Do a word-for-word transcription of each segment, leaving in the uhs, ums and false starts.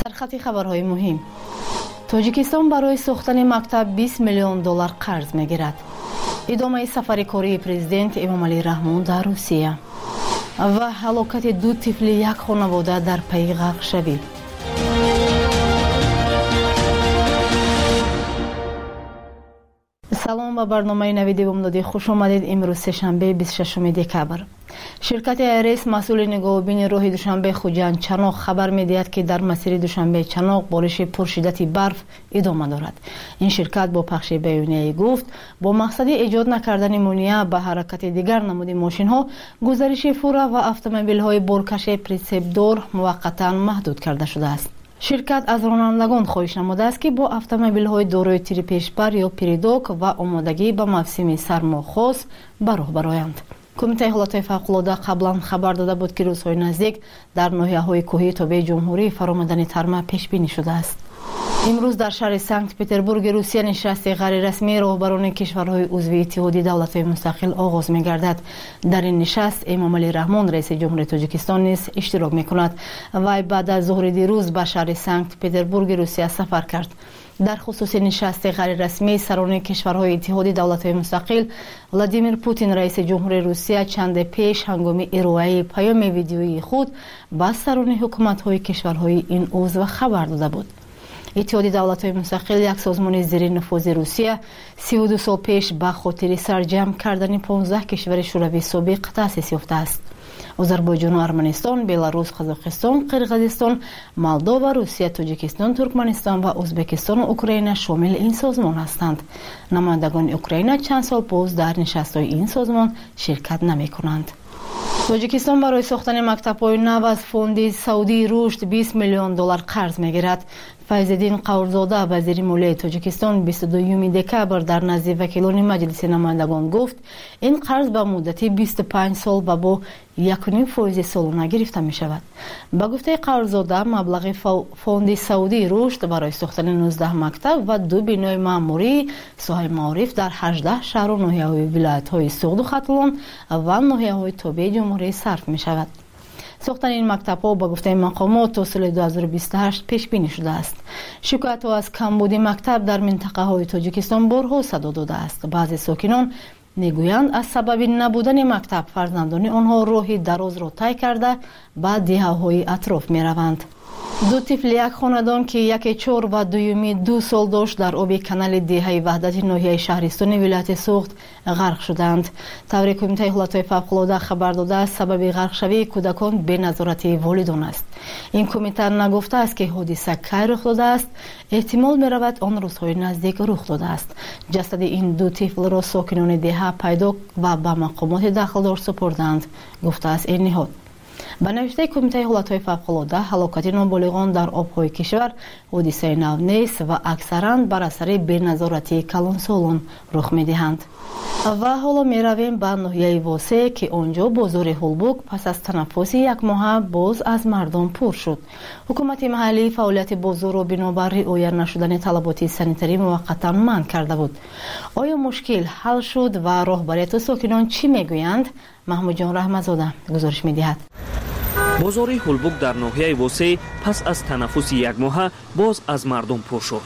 در خط خبرهای مهم: تاجیکستان برای ساختن مکتب بیست میلیون دلار قرض میگیرد. ادامه سفر کاری پرزیدنت امامعلی رحمون در روسیه و هلاکت دو طفل یک خانواده در پی غرق شوی. سلام به برنامه نوید بامدادی خوش آمدید. امروز سه‌شنبه بیست و ششم دکبر. شرکت ایرس مسئول نگاهبین راه دوشنبه خوجند چناق خبر می‌دهد که در مسیر دوشنبه چناق بارش پرشدت برف ادامه دارد. این شرکت با پخش بیانیه‌ای گفت با مقصد ایجاد نکردن مانع به حرکت دیگر نمود ماشین‌ها، گزارش فورا و اتومبیل‌های بارکش پرسپدار موقتا محدود کرده شده است. شرکت از رانندگان خواهش نموده است که با اتومبیل‌های دارای تیر پیشبر یا پریدوک و آمادگی به موسم سرما خاص به راه برآیند. کمیته حالات فوق‌العاده قبلا خبر داده بود که روزهای نزدیک در ناحیه‌های کوهی تابع جمهوری فرآمدن ترما پیش بینی شده است. امروز در شهر سنت پتربورگ روسیه نشست غیر رسمی راهبران کشورهای عضو اتحادیه دولت‌های مستقل آغاز می‌گردد. در این نشست امامعلی رحمون رئیس جمهوری تاجیکستان نیز اشتراک می‌کند. وی بعد از ظهر دیروز به شهر سنت پتربورگ روسیه سفر کرد. در خصوص نشست غیر رسمی سران کشورهای اتحادیه دولت‌های مستقل، ولادیمیر پوتین رئیس جمهوری روسیه چند پیش هنگام ارائه پیام ویدیویی خود به سران حکومت‌های کشورهای این عضو خبر داده بود. اتحادیه دولت‌های مستقل یک سازمان زیر نفوذ روسیه سی و دو سال پیش به خاطر سرجم کردن پانزده کشور شوروی سابق تأسیس یافته است. آذربایجان و ارمنستان، بلاروس، قزاقستان، قرقیزستان، مولداوا، روسیه، تاجیکستان، ترکمنستان و ازبکستان و اوکراین شامل این سازمان هستند. نمایندگان اوکراین چند سال باز در نشست‌های این سازمان شرکت نمی‌کنند. تاجیکستان برای ساختن مکتب‌های نو از فوند سعودی رشد بیست میلیون دلار قرض می‌گیرد. فیض‌الدین قورزاده وزیر مالیه تاجیکستان بیست و دوم دکبر در نزد وکیلان مجلس نمایندگان گفت این قرض به مدت بیست و پنج سال و با یک و نیم فیصد سالانه گرفته می شود. با گفته قورزاده مبلغ فوند سعودی رشد برای ساختن نوزده مکتب و دو بنای معماری ساحه معارف در هجده شهر و ناحیه‌های ولایت‌های سوغد و ختلان و ناحیه‌های تابع جمهوری صرف می شود. ساختن این مکتب‌ها با گفته مقامات تا سال دو هزار و بیست و هشت پیش بینی شده است. شکایت‌ها از کمبود مکتب در منطقه‌های تاجیکستان بارها صدا داده است. بعضی ساکنان میگویند از سبب نبودن مکتب فرزندان آنها راهی دراز را طی کرده به دهه‌های اطراف می‌روند. دو طفل یک خاندان که یکی چهار و دومی دو سال داشت در آب کانال دهه وحدت ناحیه شهرستان ولایت سوغد غرق شدند. طور کمیته حالات فوق‌العاده خبر داده است سبب غرق شوی کودکان به نظارت والدان است. این کمیته نگفته است که حادثه کی رخ داده است. احتمال می‌رود آن روزهای نزدیک رخ داده است. جسد این دو طفل را ساکنان دهه پیدا و به مقامات داخلدار سپردند، گفته است این نهاد. به نوشته کمیته حالت‌های فوق‌العاده هلاکت نابالغان در آب‌های کشور حادثه نو نیست و اکثراً بر اثر بی‌نظارتی کلانسالان رخ می‌دهند. و حالا می‌رویم به ناحیه واسه که آنجا بازار هولبوک پس از تنفس یک ماه باز از مردم پر شد. حکومت محلی فعالیت بازار را بنابر رعایت نشدن طلبات سانیتری موقتا منع کرده بود. آیا مشکل حل شد و راهبریت ساکنان چی میگویند؟ محمود جان رحمت‌زاده گزارش می‌دهد. بازار هولبوک در ناحیه واسه پس از تنفس یک ماه باز از مردم پر شد.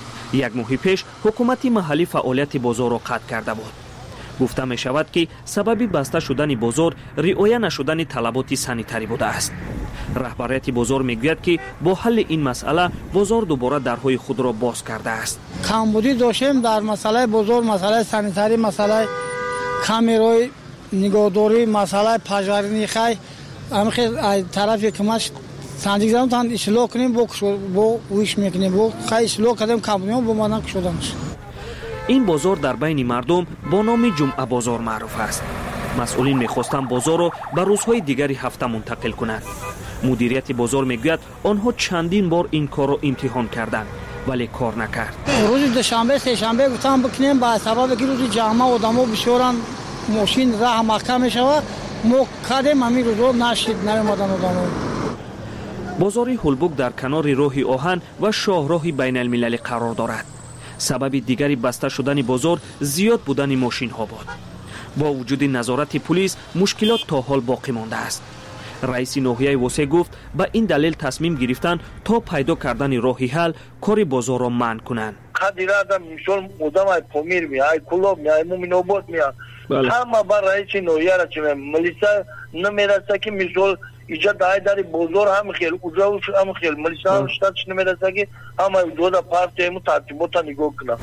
یک ماه پیش حکومت محلی فعالیت بازار را قطع کرده بود. گفته می شود که سبب بسته شدن بازار رعایت نشدن طلبات سانیتری بوده است. رهبریت بازار میگوید که با حل این مسئله بازار دوباره درهای خود را باز کرده است. کمبودی داشتیم در مسئله بازار، مسئله سانیتری، مسئله کامرای نگهداری، مسئله پژوهشی خی همین طرفی که ما سنجیگ زدم تان اصلاح کنیم با با ویش میکنیم با خیلی اصلاح کردیم کمبودیم با ما نکشودنش. این بازار در بین مردم با نام جمعه بازار معروف است. مسئولین میخواستند بازار را به روزهای دیگری هفته منتقل کنند. مدیریت بازار میگوید آنها چندین بار این کار را امتحان کردند ولی کار نکرد. روز دوشنبه سه شنبه گفتم بکنیم با سبب که روز جمعه آدمو بسیارن ماشین راه محکم میشود ما کردیم همین روز رو نشید نمیمدن آدمو. بازار هولبوک در کنار راه آهن و شاهراه بین المللی قرار دارد. سبب دیگری بسته شدن بازار زیاد بودن ماشین ها بود. با وجود نظارت پلیس مشکلات تا حال باقی مانده است. раиси ноҳияи восе гуфт ба ин далел тасмим гирифтанд то пайдо кардани роҳи ҳал кори бозорро манъ кунанд. Кадирада мисол одам ай помир ми ай кулоб ми ай муминобод ми ҳама ба раиси ноҳияра чиме милиса намераста ки мисол иҷа дай дари бозор ҳам хел уҷа уш ҳам хел милиса ҳам штат намераста ки ҳама дода партияему тартибота нигоҳ кунад.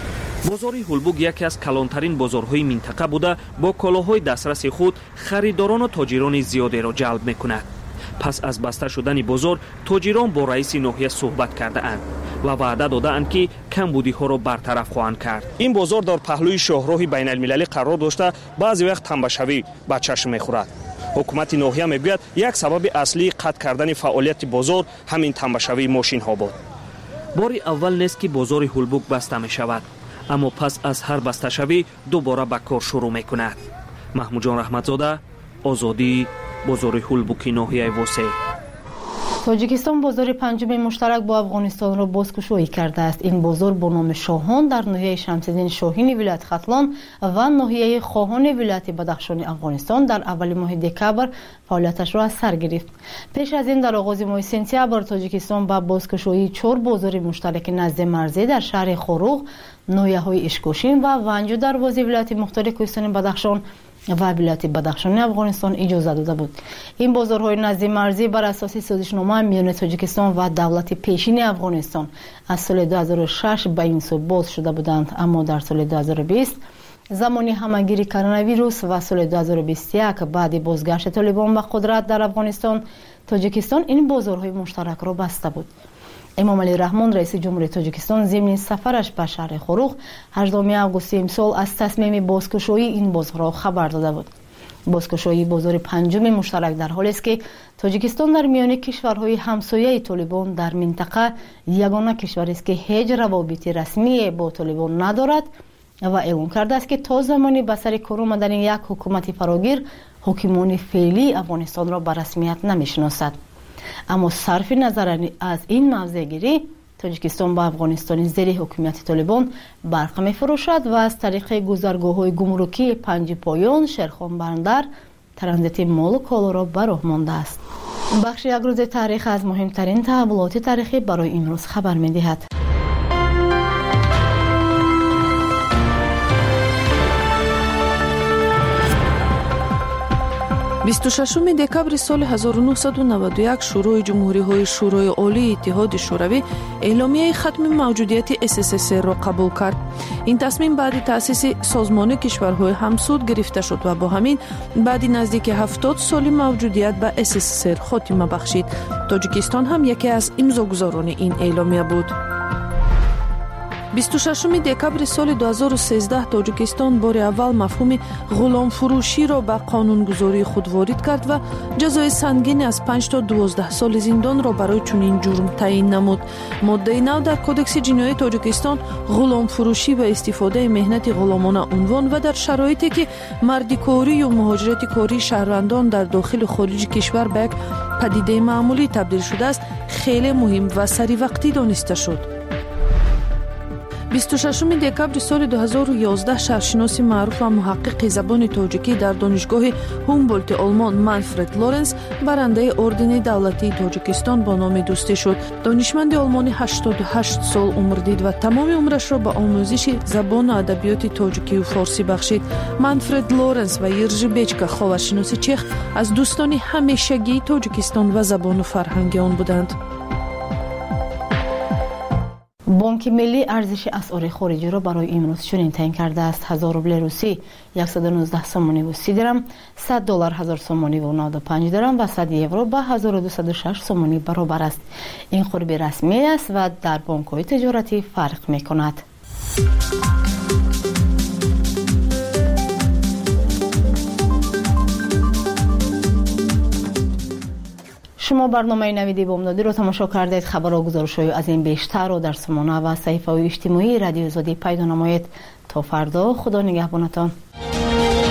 бозори ҳулбуг яке аз калонтарин бозорҳои минтақа буда бо колоҳои дастраси худ харидорону тоҷирони зиёдеро ҷалб мекунад. пас аз баста шудани бозор тоҷирон бо раиси ноҳия суҳбат кардаанд ва ваъда додаанд ки камбудиҳоро бартараф хоҳанд кард. ин бозор дар паҳлӯи шоҳроҳи байналмилалӣ қарор дошта баъзе вақт танбашавӣ ба чашм мехӯрад. ҳукумати ноҳия мегӯяд як сабаби аслии қатъ кардани фаъолияти бозор ҳамин танбашавии мошинҳо буд. бори аввал нест ки бозори ҳулбуг баста мешавад, аммо пас аз ҳар басташавӣ дубора ба кор шурӯъ мекунад. маҳмуҷон раҳматзода, озодӣ, бозори ҳулбуки ноҳияи восе. тоҷикистон бозори панҷуми муштарак бо афғонистонро бозкушоӣ кардааст. ин бозор бо номи шоҳон дар ноҳияи шамсиддин шоҳини вилояти хатлон ва ноҳияи хоҳони вилояти бадахшони афғонистон дар аввали моҳи декабр фаъолияташро аз сар гирифт. пеш аз ин дар оғози моҳи сентябр тоҷикистон ба бозкушоии чор бозори муштараки назди марзӣ дар шаҳри хоруғ, ноҳияҳои ишкошин ва ванҷу дарвози вилояти мухтори кӯҳистони бадахшон ва вилояти бадахшони афғонистон иҷоза дода буд. ин бозорҳои назди марзӣ бар асоси созишнома миёни тоҷикистон ва давлати пешини афғонистон аз соли ду ҳазору шаш ба ин сӯ боз шуда буданд, аммо дар соли ду ҳазору бист замони ҳамагири коронавирус ва соли ду ҳазору бисту як баъди бозгашти толибон ба қудрат дар афғонистон тоҷикистон ин бозорҳои муштаракро баста буд. эмомалӣ раҳмон раиси ҷумҳурии тоҷикистон зимни сафараш ба шаҳри хоруғ ҳаштуми августи имсол аз тасмими бозкушоии ин бозорҳо хабар дода буд. бозкушоии бозори панҷуми муштарак дар ҳолест ки тоҷикистон дар миёни кишварҳои ҳамсояи толибон дар минтақа ягона кишварест ки ҳеҷ равобити расмие бо толибон надорад ва эълон кардааст ки то замони ба сари кор омадани як ҳукумати фарогир ҳокимони феълии афғонистонро ба расмият намешиносад. аммо сарфи назар аз ин мавзеъгирӣ тоҷикистон ба афғонистони зери ҳукумияти толибон барқ мефурӯшад ва аз тариқи гузаргоҳҳои гумрукии панҷипоён, шерхон бандар транзити молу колоро ба роҳ мондааст. бахши як рӯзи таърих аз муҳимтарин таҳаввулоти таърихӣ барои имрӯз хабар медиҳад. бисту шашуми декабри соли ҳазору нуҳсаду наваду як шӯрои ҷумҳуриҳои шӯрои олии иттиҳоди шӯравӣ эъломияи хатми мавҷудияти СССР-ро қабул кард. ин тасмим баъди таъсиси созмони кишварҳои ҳамсуд гирифта шуд ва бо ҳамин баъди наздики ҳафтод соли мавҷудият ба СССР хотима бахшид. тоҷикистон ҳам яке аз имзогузорони ин эъломия буд. бисту шашуми декабри соли ду ҳазору сездаҳ тоҷикистон бори аввал мафҳуми ғуломфурӯширо ба қонунгузории худ ворид кард ва ҷазои сангини аз панҷ то дувоздаҳ соли зиндонро барои чунин ҷурм таъин намуд. моддаи нав дар кодекси ҷинояи тоҷикистон ғуломфурӯшӣ ва истифодаи меҳнати ғуломона унвон ва дар шароите ки мардикорӣ ё муҳоҷирати кории шаҳрвандон дар дохилу хориҷи кишвар ба як падидаи маъмулӣ табдил шудааст хеле муҳим ва саривақтӣ дониста шуд. бисту шашуми декабри соли ду ҳазору ёздаҳ шаҳршиноси маъруф ва муҳаққиқи забони тоҷикӣ дар донишгоҳи ҳумболти олмон Манфред Лоренс барандаи ордени давлатии тоҷикистон бо номи дӯстӣ шуд. донишманди олмонӣ ҳаштоду ҳашт сол умр дид ва тамоми умрашро ба омӯзиши забону адабиёти тоҷикию форсӣ бахшид. Манфред Лоренс ва Иржи Бечка ховаршиноси чех аз дӯстони ҳамешагии тоҷикистон ва забону фарҳанги он буданд. бонки миллӣ арзиши асъори хориҷиро барои имрӯз чунин таъин кардааст. ҳазор рубли русӣ яксаду нуздаҳ сомониву си дирам, сад доллар ҳазор сомониву навду панҷ дирам ва сад евро ба ҳазору дусаду шаш сомонӣ баробар аст. ин қурби расмӣ аст ва дар бонкҳои тиҷоратӣ фарқ мекунад. шумо барномаи навиди бомдодиро тамошо кардед. хабарҳо гузоришҳои аз ин бештарро дар сомона ва саҳифаҳои иҷтимоии радиои озодӣ пайдо намоед. то фардо, худо нигаҳбонатон.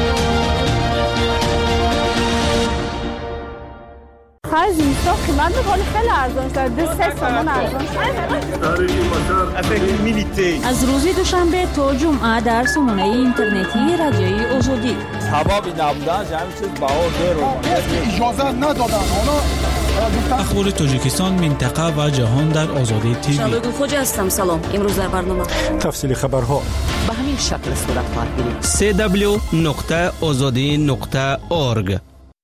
хай зимистон қимат کلی خیلی ارزان شد. دو سه تومن ارزان شد. از روز دوشنبه تا جمعه در سامانه اینترنتی رادیوی آزادی. سبب نبودن همین چیز باور داره. اجازه ندادن. اخبار تاجیکستان، منطقه و جهان در آزادی تیوی. شالوگو خوجا هستم. سلام. امروز در برنامه تفصیل خبرها به همین شکل صورت خواهد گرفت. سه دبلیو نقطه آزادی نقطه اورگ.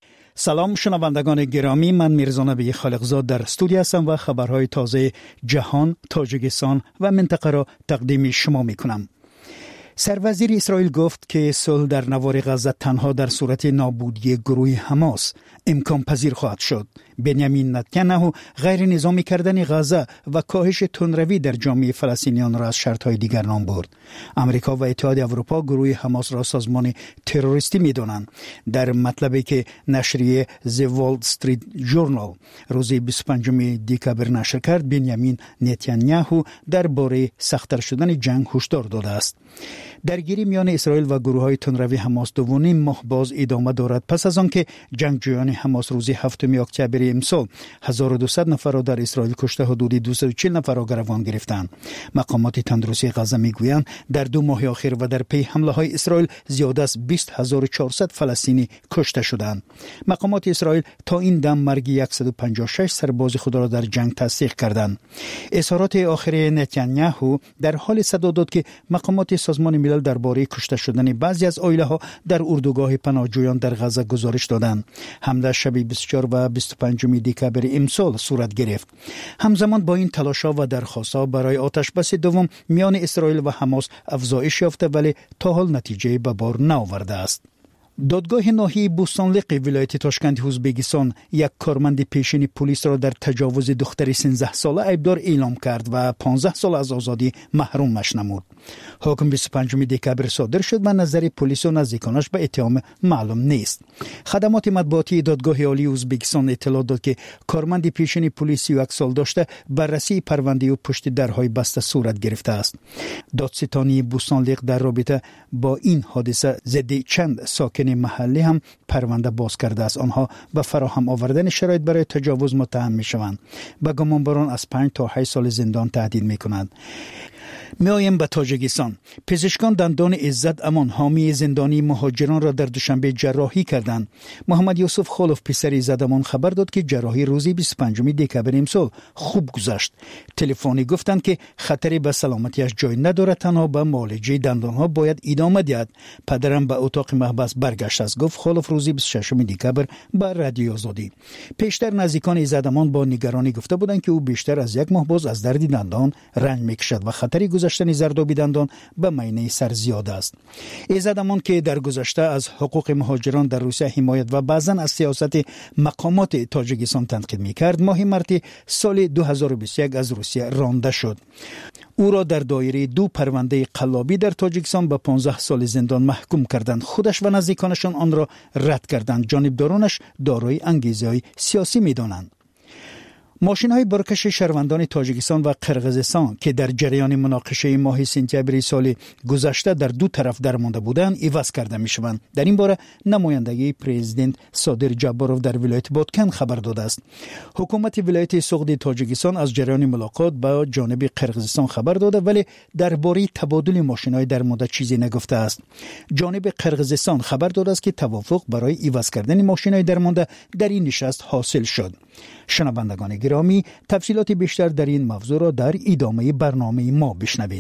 سلام شنوندگان گرامی، من میرزا نبی خالقزاد در استودیو هستم و خبرهای تازه جهان، تاجیکستان و منطقه را تقدیم شما میکنم. سروزیر اسرائیل گفت که صلح در نوار غزه تنها در صورت نابودی گروه حماس امکان پذیر خواهد شد. بنیامین نتانیاهو غیر نظامی کردن غزه و کاهش تندروی در جامعه فلسطینیان را از شرطهای دیگر نام برد. امریکا و اتحاد اروپا گروه حماس را سازمان تروریستی می‌دانند. در مطلبی که نشریه The Wall Street Journal روز بیست و پنجم دکامبر نشر کرد، بنیامین نتانیاهو درباره سخت‌تر شدن جنگ هشدار داده است. درگیری میان اسرائیل و گروه‌های تندروی حماس دو و نیم ماه باز ادامه دارد پس از آنکه جنگجویان حماس روز هفتم اکتبر امسال هزار و دویست نفر را در اسرائیل کشته، حدود دویست و چهل نفر را گروگان گرفتند. مقامات تندرستی غزه میگویند در دو ماه اخیر و در پی حمله‌های اسرائیل زیاد از بیست هزار و چهارصد فلسطینی کشته شدند. مقامات اسرائیل تا این دم مرگ صد و پنجاه و شش سرباز خود را در جنگ تصدیق کردند. اظهارات آخر نتانیاهو در حال صدا داد که مقامات سازمان ملل درباره کشته شدن بعضی از عائله‌ها در اردوگاه پناهجویان در غزه گزارش دادند. حمله شب بیست و چهار و بیست و پنج دکامبر امسال صورت گرفت. همزمان با این تلاش‌ها و درخواست‌ها برای آتش‌بس دوم میان اسرائیل و حماس افزایش یافته، ولی تا حال نتیجه به بار نیاورده است. دادگاه ناحیه بوستانلیق ولایت تاشکند ازبکستان یک کارمند پیشین پلیس را در تجاوز دختر سیزده ساله ایبدار اعلام کرد و پانزده سال از آزادی محرومش نمود. حکم بیست و پنجم دکامبر صادر شد و نظر پلیس و نزدیکانش به اتهام معلوم نیست. خدمات مطبوعاتی دادگاه عالی ازبکستان اطلاع داد که کارمند پیشین پلیس سی و یک سال داشته بررسی پرونده و پشت درهای بسته صورت گرفته است. دادستانی بوستانلیق در رابطه با این حادثه ضد چند ساکن محلی هم پرونده باز کرده است. آنها به فراهم آوردن شرایط برای تجاوز متهم می شوند. به گمانباران از پنج تا هشت سال زندان تهدید می کنند. میایم به تاجیکستان. پزشکان دندان عزت امان حامی زندانی مهاجران را در دوشنبه جراحی کردند. محمد یوسف خالف پسر عزت امان خبر داد که جراحی روز بیست و پنجم دکامبر امسال خوب گذشت. تلفنی گفتند که خطری به سلامتیش جای ندارد، تنها به معالجه دندانها باید ادامه دهد. پدرم به اتاق محبس برگشت است، گفت خالف روز بیست و ششم دکامبر به رادیو آزادی. پیشتر نزدیکان عزت امان با نگرانی گفته بودند که او بیشتر از یک ماه باز از درد دندان رنج میکشد و خطری گذشتن زردابی دندان به معنی سر زیاد است. عزت امان که در گذشته از حقوق مهاجران در روسیه حمایت و بعضا از سیاست مقامات تاجیکستان تنقید می‌کرد، ماه مارس سال دو هزار و بیست و یک از روسیه رانده شد. او را در دایره دو پرونده قلابی در تاجیکستان به پانزده سال زندان محکوم کردند. خودش و نزدیکانشان آن را رد کردند. جانبدارانش دارای انگیزه‌های سیاسی می‌دانند. ماشین‌های بارکش شهروندان تاجیکستان و قرقیزستان که در جریان مناقشه ماه سپتامبر سال گذشته در دو طرف درمانده بودند، عوض کرده می‌شوند. در این باره نمایندگی پرزیدنت صادر جباروف در ولایت بادکن خبر داده است. حکومت ولایت سوغد تاجیکستان از جریان ملاقات با جانب قرقیزستان خبر داده، ولی درباره تبادل ماشین‌های درمانده چیزی نگفته است. جانب قرقیزستان خبر داده است که توافق برای عوض کردن ماشین‌های درمانده در این نشست حاصل شد. شنوندگان گرامی، تفصیلات بیشتر در این موضوع را در ادامه برنامه ما بشنوید.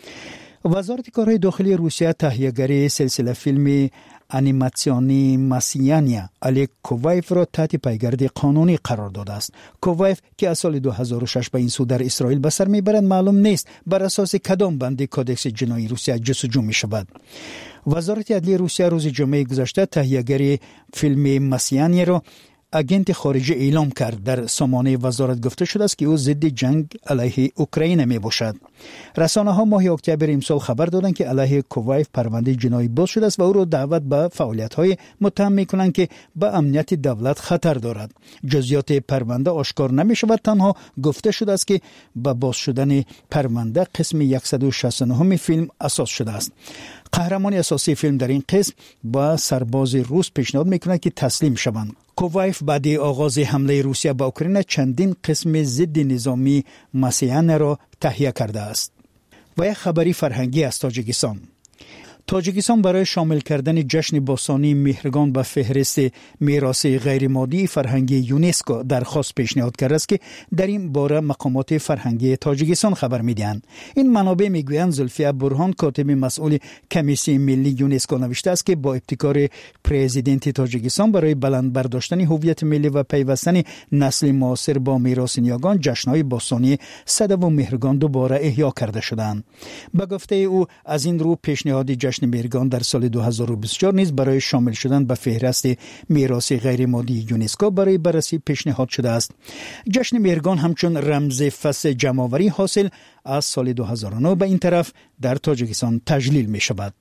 وزارت کارهای داخلی روسیه تهیه‌گر سلسله فیلم انیماسیونی مسیانیا الک کووایف را تحت پیگرد قانونی قرار داده است. کووایف که از سال دو هزار و شش به این سو در اسرائیل به سر میبرد، معلوم نیست بر اساس کدام بند کدکس جنایی روسیه جستجو می شود. وزارت عدلیه روسیه روز جمعه گذشته تهیه‌گر فیلم مسیانیا را اگنت خارجی اعلام کرد. در سامانه وزارت گفته شده است که او ضد جنگ علیه اوکراین می باشد. رسانه‌ها ماه اکتبر امسال خبر دادند که علیه کووایف پرونده جنایی باز شده است و او را دعوت به فعالیت‌های متهم می‌کنند که به امنیت دولت خطر دارد. جزئیات پرونده آشکار نمی‌شود، تنها گفته شده است که به باز شدن پرونده قسم صد و شصت و نه فیلم اساس شده است. قهرمان اساسی فیلم در این قسم با سرباز روس پیشنهاد میکنه که تسلیم شوند. کووایف بعد آغاز حمله روسیه به اوکراین چندین قسم ضد نظامی مسیحیان را تهیه کرده است. و یک خبری فرهنگی از تاجیکستان. تاجیکستان برای شامل کردن جشن باستانی مهرگان به فهرست میراث غیرمادی فرهنگی یونسکو درخواست پیشنهاد کرده است که در این باره مقامات فرهنگی تاجیکستان خبر میدهند. این منابع میگویند زلفیه برهان کاتب مسئول کمیسیون ملی یونسکو نوشته است که با ابتکار پرزیدنت تاجیکستان برای بلند برداشتن هویت ملی و پیوستن نسل معاصر با میراث نیاگان جشن‌های باستانی صدف و مهرگان دوباره احیا کرده شدند. به گفته او از این رو پیشنهاد جشن مهرگان در سال دو هزار و بیست و چهار نیز برای شامل شدن به فهرست میراث غیرمادی یونسکو برای بررسی پیشنهاد شده است. جشن مهرگان همچون رمز فصل جمع‌آوری حاصل از سال دو هزار و نه به این طرف در تاجیکستان تجلیل می شود.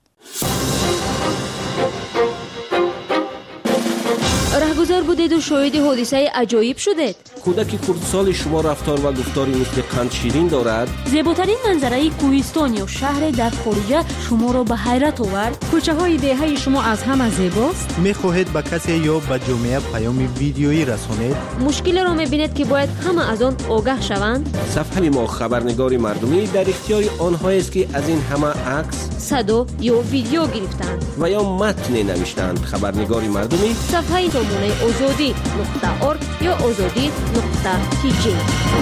رهگذر بودید و شاهد حادثه عجایب شدید. کودک کردسال شما رفتار و گفتاری مثل قند شیرین دارد. زیباترین منظره کوهستان یا شهر در خارج شما را به حیرت آورد. کوچه های دهه شما از همه زیباست. میخواهید به کسی یا به جامعه پیام ویدیویی رسانید. مشکل را میبینید که باید همه از آن آگاه شوند. صفحه ما خبرنگار مردمی در اختیار آنهایی است که از این همه عکس، صدا یا ویدیو گرفتند و یا متن نوشتند. خبرنگار مردمی صفحه سامانه آزادی نقطه ارگ یا آزادی نقطه تی جی.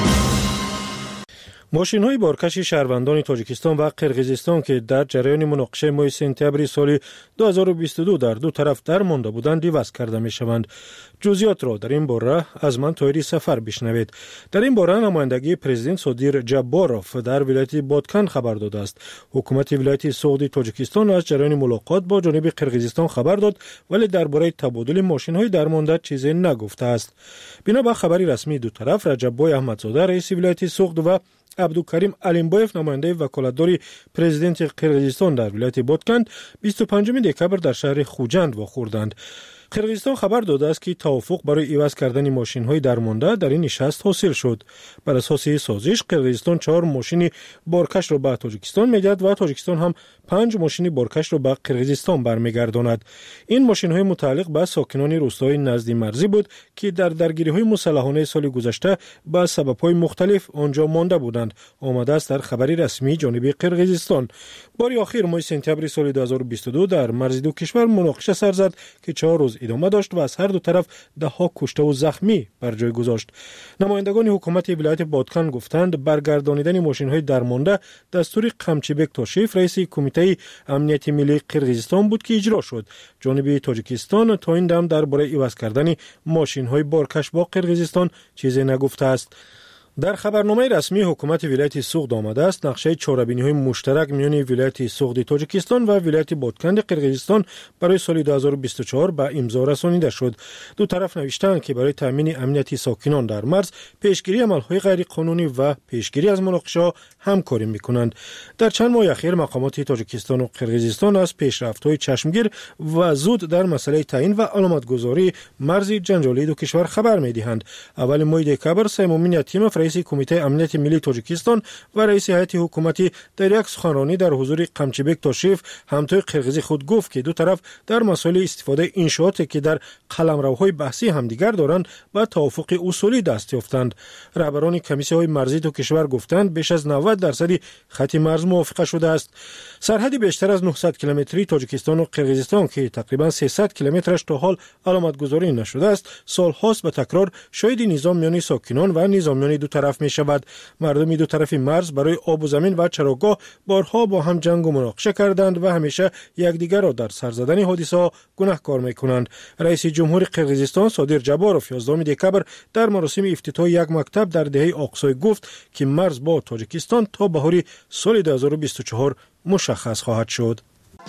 ماشین‌های بارکش شهروندان تاجیکستان و قرقیزستان که در جریان مناقشه ماه سپتامبر سال دو هزار و بیست و دو در دو طرف در مانده بودند عوض کرده می‌شوند. جزئیات را در این باره از من طاهری سفر بشنوید. در این باره نمایندگی پرزیدنت صادر جباروف در ولایت بادکن خبر داده است. حکومت ولایت سوغدی تاجیکستان از جریان ملاقات با جانب قرقیزستان خبر داد ولی درباره تبادل ماشین‌های درمانده چیزی نگفته است. بنا به خبری رسمی دو طرف رجب‌بای احمدزاده رئیس ولایت سوغد و عبدالکریم علیمبایف نماینده وکالتدار پرزیدنت قرقیزستان در ولایت بادکن بیست و پنجم دکبر در شهر خوجند واخوردند. قرقیزستان خبر داده است که توافق برای عوض کردن ماشین‌های درمانده در این نشست حاصل شد. بر اساس سازش قرقیزستان چهار ماشین بارکش را به تاجیکستان می‌دهد و تاجیکستان هم پنج ماشین بارکش را به قرقیزستان برمیگرداند. این ماشین‌های متعلق به ساکنان روستای نزد مرزی بود که در درگیری‌های مسلحانه سال گذشته به سبب‌های مختلف آنجا مانده بودند. آمده است در خبری رسمی جانب قرقیزستان. بار اخیر ماه سپتامبر سال دو هزار و بیست و دو در مرز دو کشور مناقشه سر زد که چهار روز ادامه داشت و از هر دو طرف ده ها کشته و زخمی بر جای گذاشت. نمایندگان حکومت ولایت بادکن گفتند برگردانیدن ماشین‌های درمانده دستور قمچیبک تاشیف رئیس کمیته امنیت ملی قرقیزستان بود که اجرا شد. جانب تاجیکستان تا این دم درباره عوض کردن ماشین‌های بارکش با قرقیزستان چیزی نگفته است. در خبرنامه رسمی حکومت ولایت سوغد آمده است نقشه چهاربینی‌های مشترک میان ولایت سوغد تاجیکستان و ولایت بادکن قرقیزستان برای سال دو هزار و بیست و چهار به امضا رسانیده شد. دو طرف نوشتند که برای تامین امنیت ساکنان در مرز پیشگیری عمل‌های غیر قانونی و پیشگیری از مناقشه همکاری می‌کنند. در چند ماه اخیر مقامات تاجیکستان و قرقیزستان از پیشرفت‌های چشمگیر و زود در مسئله تعیین و علامتگذاری مرز جنجالی دو کشور خبر می‌دهند. اول ماه دکبر سیمومین یتیموف رئیس کمیته امنیت ملی تاجیکستان و رئیس هیئت حکومتی در یک سخنرانی در حضور قمچیبک تاشیف همتای قرقیزی خود گفت که دو طرف در مسائل استفاده انشاءاتی که در قلمروهای بحثی همدیگر دارند با توافق اصولی دست یافتند. رهبران کمیسی‌های مرزی دو کشور گفتند بیش از نود درصد خط مرز موافقه شده است. سرحد بیشتر از نهصد کیلومتری تاجیکستان و قرقیزستان که تقریبا سیصد کیلومترش تا حال علامتگذاری نشده است سال‌هاست به تکرار شاهد نظام میان ساکنان و نظامیان دو طرف می شود. مردم دو طرف مرز برای آب و زمین و چراگاه بارها با هم جنگ و مناقشه کردند و همیشه یکدیگر را در سر زدن حادثه گناهکار می کنند. رئیس جمهور قرقیزستان صادر جباروف یازدهم دکبر در مراسم افتتاح یک مکتب در دهه آقسای گفت که مرز با تاجیکستان تا بهار سال دو هزار و بیست و چهار مشخص خواهد شد.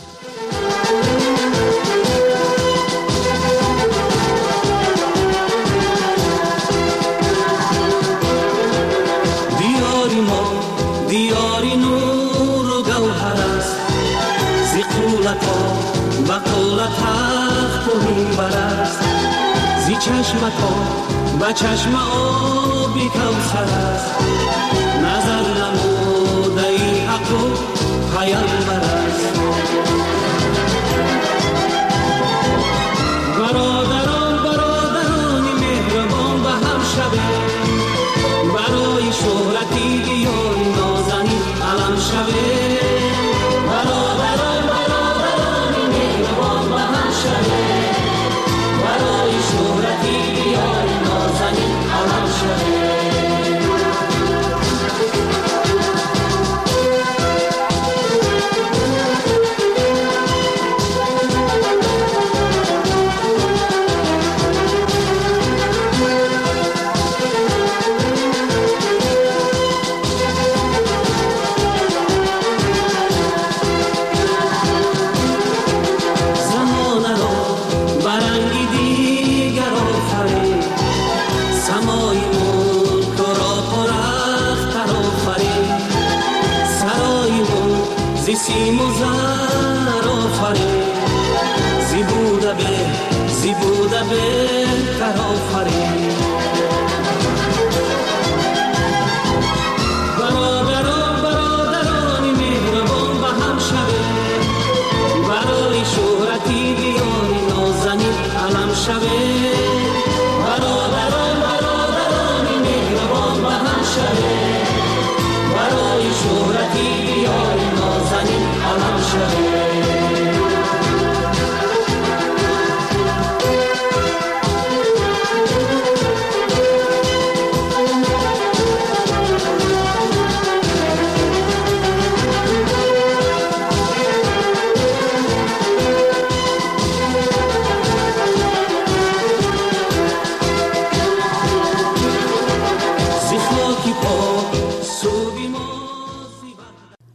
دیاری نور و گوهر است زی قولت ها و قولت تخت و منبر است زی چشمت ها و چشم آبی کوثر است نظر نموده ای حق و پیامبر است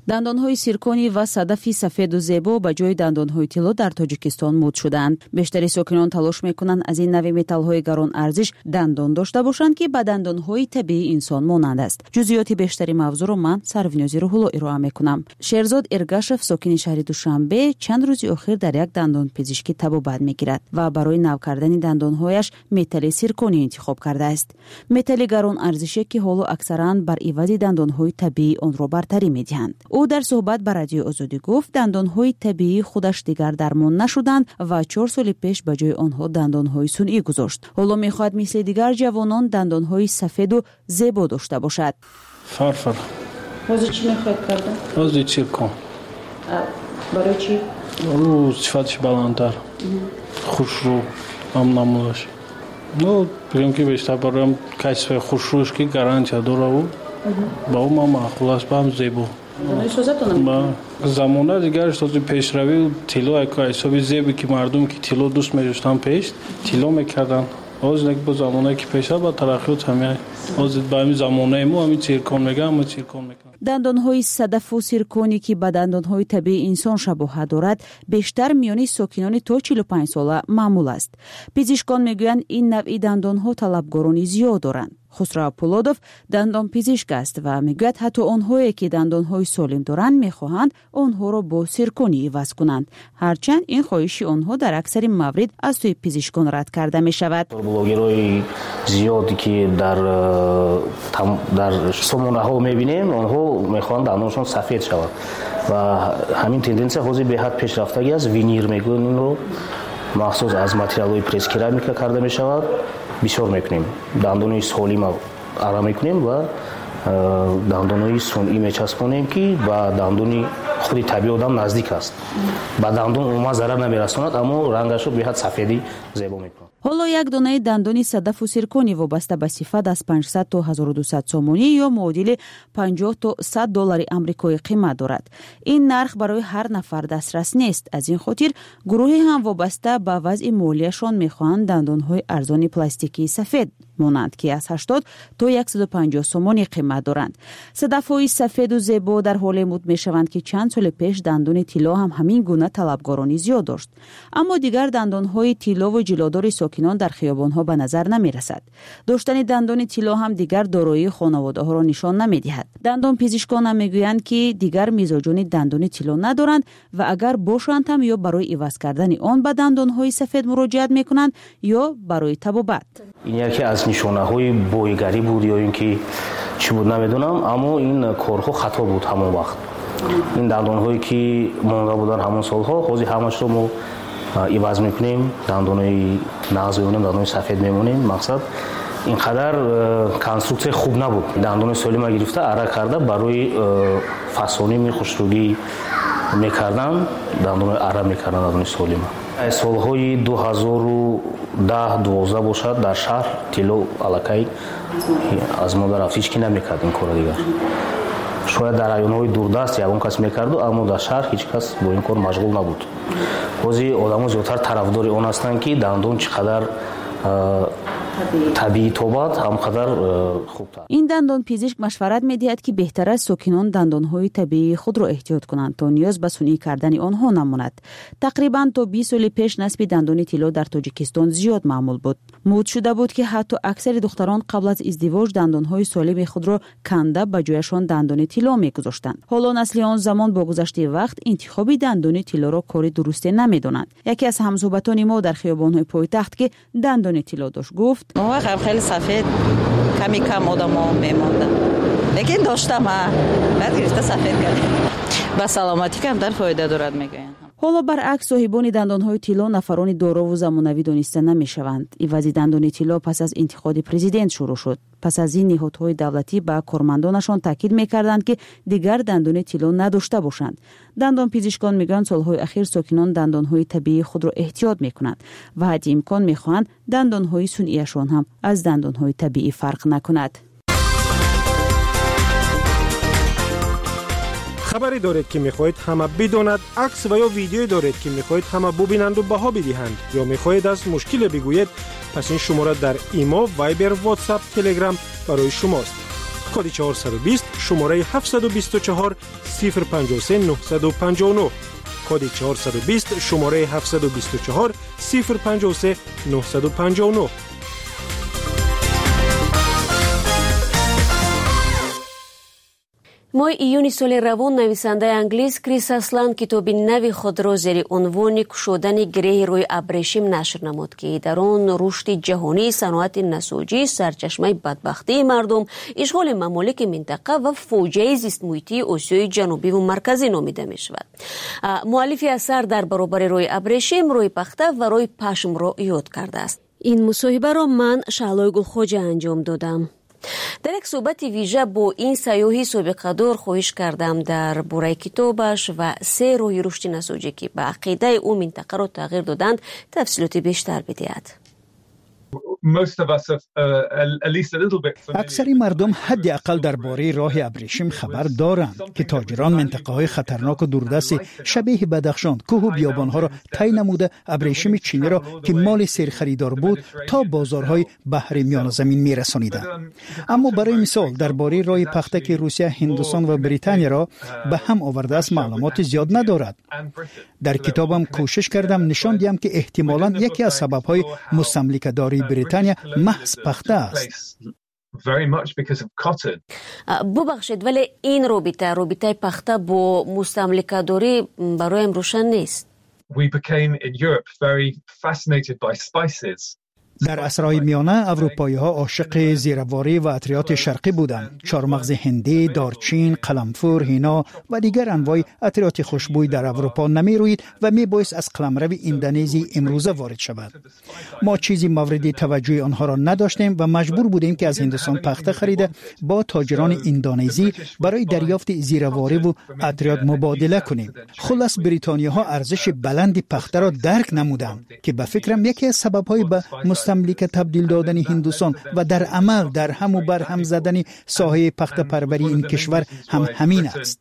دندانهای سیرکونی و صدفی سفید و زیبا به جای دندانهای طلا در تاجیکستان مد شدند. بیشتر ساکنان تلاش میکنند از این نوع متال‌های گران ارزش دندان داشته باشند که به دندانهای طبیعی انسان مانند است. جزئیات بیشتری موضوع را من سروینازی روح‌الله ارائه میکنم. شهرزاد ارگاشف ساکن شهر دوشنبه چند روز اخیر در یک دندان پزشکی طبابت میگیرد و برای نو کردن دندانهایش متل سیرکونی انتخاب کرده است. متل گران ارزشی که حالا اکثرا بر عوض دندانهای طبیعی آن را برتری میدهند. او در صحبت با رادیو آزادی گفت دندانهای طبیعی خودش دیگر درمان نشدند و چهار سال پیش به جای آنها دندانهای صنعی گذاشت. حالا میخواهد مثل دیگر جوانان دندانهای سفید و زیبا داشته باشد. فرفر. واسه چی میخواهید کردن؟ واسه چیرکون. برای چی؟ رو صفتش بلندتر. خوش رو هم نمودش. Ну, بگم که بیشتر برام کسب خوش روش که گارانتی داره و با اون ما معقول است با هم زیبا. با زمانه دیگرش تازه پیشروی طلا یک حسابی زیبی که مردم که طلا دوست می‌داشتن پیش طلا می‌کردن. از یک با زمانه که پیشا با ترقیات همه از با همین زمانه مو همین سیرکون میگم ما سیرکون میگم. دندانهای صدف و سیرکونی که به دندانهای طبیعی انسان شباهت دارد بیشتر میان ساکنان تا چهل و پنج ساله معمول است. پزشکان میگویند این نوع دندانها طلبگارانی زیاد دارند. خسرو پولادوف دندان پزشک است و میگوید حتی آنهایی که دندانهای سالم دارند میخواهند آنها را با سیرکونی عوض کنند، هرچند این خواهش آنها در اکثر موارد از سوی پزشکان رد کرده می شود. بلاگرای زیادی که در در سامانه ها میبینیم آنها میخواهند دندانشون سفید شود و همین تندنسی حاضر به حد پیشرفتگی است. وینیر میگویند این رو مخصوص از متریال‌های پرس کرامیکا کرده می شود. بسیار میکنیم دندانهای سالم آرام میکنیم و دندانهای صنعی میچسبونیم که با دندان خود طبیعی آدم نزدیک است. با دندان عموما ضرر نمیرساند اما رنگش رو به حد سفیدی زیبا میکنه. حالا یک دانه دندان صدف و سیرکونی وابسته به صفت از پانصد تا هزار و دویست سومونی یا معادل پنجاه تا صد دلار آمریکایی قیمت دارد. این نرخ برای هر نفر دسترس نیست. از این خاطر گروهی هم وابسته به وضع مالیشان میخواهند دندانهای ارزان پلاستیکی سفید مانند که از هشتاد تا صد و پنجاه سومونی قیمت دارند. صدف‌های سفید و زیبا در حال مد میشوند که چند سال پیش دندان طلا هم همین گونه طلبگارانی زیاد داشت، اما دیگر دندانهای طلا و جلودار ساکنان در خیابان‌ها به نظر نمی‌رسد. داشتن دندان طلا هم دیگر دارایی خانواده‌ها را نشان نمی‌دهد. دندان پزشکان هم میگویند که دیگر میزاجان دندان طلا ندارند و اگر باشند هم یا برای عوض کردن آن به دندانهای سفید مراجعت می‌کنند یا برای طبابت. این یکی از نشانه‌های بویگری بود یا اینکه چی بود نمیدونم، اما این کارها خطا بود همون وقت. این دندان‌هایی که مونده بودن همون سال‌ها خودی همش رو ما عوض می‌کنیم، دندان‌های نازک و دندان‌های سفید می‌مونیم. مقصد اینقدر کنسترکسیون خوب نبود. دندان سالم گرفته عرق کرده برای فسانی می خوشروگی می‌کردن، دندان عرق می‌کردن دندان سالم. سال‌های دو هزار و ده دوازده باشد در شهر طلا الکی از ما در افزایش که نمی‌کرد این کار دیگر. شاید در رایون‌های دوردست یگان کس می‌کرد اما در شهر هیچ کس با این کار مشغول نبود. بعضی آدم‌ها زیادتر طرفدار آن هستند که دندان چقدر طبیعی توبات هم قدر خوبتر. این دندان پزشک مشورت می‌دهد که بهتر است ساکنان دندان‌های طبیعی خود را احتیاط کنند تا نیاز به صنعی کردن آنها نماند. تقریباً تا بیست سال پیش نصب دندان طلا در تاجیکستان زیاد معمول بود. مد شده بود که حتی اکثر دختران قبل از ازدواج دندان‌های سالم خود را کنده به جایشان دندان طلا می‌گذاشتند. حالا نسل آن زمان با گذشت وقت انتخاب دندان طلا را کار درستی نمی‌دانند. یکی از همصحبتان ما در خیابان‌های پایتخت که دندان طلا داشت گفت: ما خیلی سفید کمی کم آدم‌ها می‌ماندن، لیکن داشتم بعد گرفته سفید کردم. با سلامتی کم در فایده دارد میگن. حالا برعکس صاحبان دندان‌های طلا نفران دارا و زمانوی دانسته نمی‌شوند. عوض دندان طلا پس از انتخاب پرزیدنت شروع شد. پس از این نهادهای دولتی با کارمندانشان تاکید می‌کردند که دیگر دندان طلا نداشته باشند. دندان پزشکان میگن سال‌های اخیر ساکنان دندان‌های طبیعی خود را احتیاط می‌کنند و حتی امکان می‌خواهند دندان‌های صنعیشان هم از دندان‌های طبیعی فرق نکند. خبری دارید که میخواهید همه بداند، عکس و یا ویدیویی دارید که میخواهید همه ببینند و بها بدهند یا میخواهید از مشکل بگویید، پس این شماره در ایما، وایبر، واتساپ، تلگرام برای شماست. کد چهارصد و بیست شماره هفتصد و بیست و چهار صفر پنج سه نه پنج نه کد چهارصد و بیست شماره هفتصد و بیست و چهار صفر پنج سه نه پنج نه. ماه ایون سال روان نویسنده انگلیس کریس اسلند کتابی نوی خود را زیر عنوان کشودن گره روی ابریشم نشر نمود که در آن رشد جهانی صنعت نساجی سرچشمه بدبختی مردم، اشغال ممالک منطقه و فوجای زیست محیطی آسیای جنوبی و مرکزی نامیده می شود. مؤلف اثر در برابر روی ابریشم، روی پخته و روی پشم را یاد کرده است. این مصاحبه را من شعلای گلخواجه انجام دادم. در یک صحبت ویژه با این سیاحی سابقه دار خواهش کردم در باره کتابش و سه راه رشد نساجی که به عقیده او منطقه را تغییر دادند تفصیلات بیشتر بدهد. اکثر مردم حداقل درباره راه ابریشم خبر دارند که تاجران منطقه های خطرناک و دوردست شبیه بدخشان، کوه و بیابان ها را طی نموده ابریشم چینی را که مال سیر خریدار بود تا بازارهای بحر میان زمین می رسانیدند. اما برای مثال درباره راه پخته که روسیه، هندوستان و بریتانیا را به هم آورده است معلومات زیاد ندارد. در کتابم کوشش کردم نشان دهم که احتمالاً یکی از سبب‌های مستملکه‌داری بریتانیا محض پخته است. ببخشید ولی این رابطه رابطه پخته با مستملکه‌داری برایم روشن نیست. در عصرهای میانه اروپایی‌ها عاشق زیرواری و عطریات شرقی بودند. چارمغز هندی، دارچین، قلمفور، هینا و دیگر انواع عطریات خوشبوی در اروپا نمی‌روید و می‌بایست از قلمرو اندونزی امروزه وارد شود. ما چیزی مورد توجه آنها را نداشتیم و مجبور بودیم که از هندوستان پخته خریده با تاجران اندونزی برای دریافت زیرواری و عطریات مبادله کنیم. خلاص بریتانیاها ارزش بلند پخته را درک نمودند که به فکرم یکی از سبب‌های به مستملک تبدیل دادن هندوستان و در عمل در هم و بر هم زدن ساحه پخته پروری این کشور هم همین است.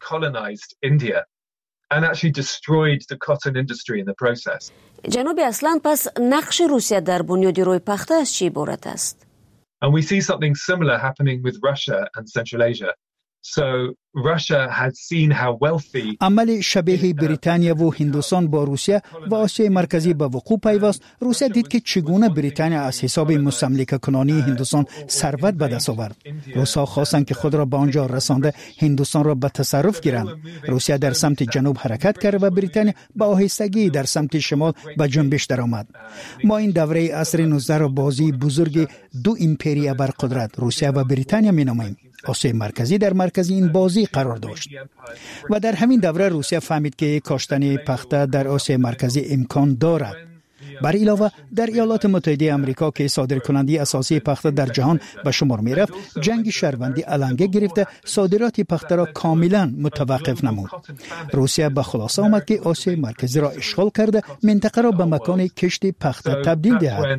جناب اسلند، پس نقش روسیه در بنیاد روی پخته از چی عبارت است؟ And we see something similar happening with Russia and Central Asia. So Russia had seen how wealthy عمل شبیه بریتانیا و هندوستان با روسیه و آسیای مرکزی به وقوع پیوست. روسیه دید که چگونه بریتانیا از حساب مستملکه کنانی هندوستان ثروت به دست آورد. روس‌ها خواستند که خود را به آنجا رسانده هندوستان را به تصرف گیرند. روسیه در سمت جنوب حرکت کرد و بریتانیا به آهستگی در سمت شمال به جنبش درآمد. ما این دوره عصر نوزده را بازی بزرگ دو امپریا برقدرت روسیه و بریتانیا می‌نامیم. آسیای مرکزی در مرکز این بازی قرار داشت و در همین دوره روسیه فهمید که کاشتن پخته در آسیای مرکزی امکان دارد. بر علاوه در ایالات متحده آمریکا که صادرکننده اساسی پخته در جهان به شمار می رفت، جنگ شهروندی علنگه گرفته صادرات پخته را کاملا متوقف نمود. روسیه به خلاصه آمد که آسیای مرکزی را اشغال کرده منطقه را به مکان کشت پخته تبدیل دهد.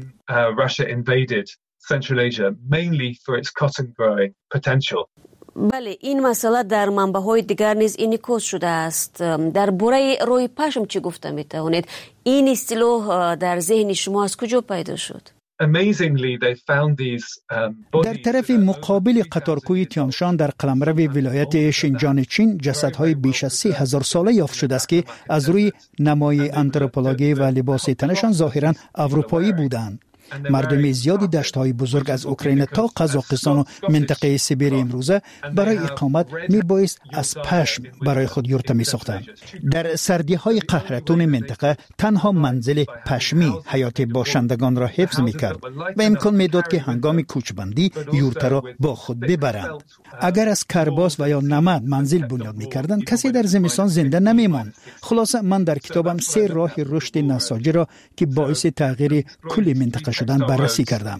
Central Asia, mainly for its cotton growing potential. بله، این مسئله در منبع‌های دیگر نیز انعکاس شده است. در باره روی پشم چی گفته می‌توانید؟ این اصطلاح در ذهن شما از کجا پیدا شد؟ Amazingly, they found these, um, در طرف مقابل قطارکوی تیانشان در قلمرو ولایت شینجان چین جسدهای بیش از سه هزار ساله یافت شده است که از روی نمای آنتروپولوژی و لباس تنشان ظاهراً اروپایی بودند. مردم زیادی دشت‌های بزرگ از اوکراین تا قزاقستان و منطقه سیبری امروزه برای اقامت میبایست از پشم برای خود یورت می‌ساختند. در سردی‌های قهرتون منطقه تنها منزل پشمی حیات باشندگان را حفظ می‌کرد و امکان میداد که هنگام کوچبندی یورت را با خود ببرند. اگر از کرباس و یا نمد منزل بنیاد می‌کردند کسی در زمستان زنده نمی‌ماند. خلاصه من در کتابم سه راه رشد نساجی را که باعث تغییر کل منطقه شدن بررسی کردم.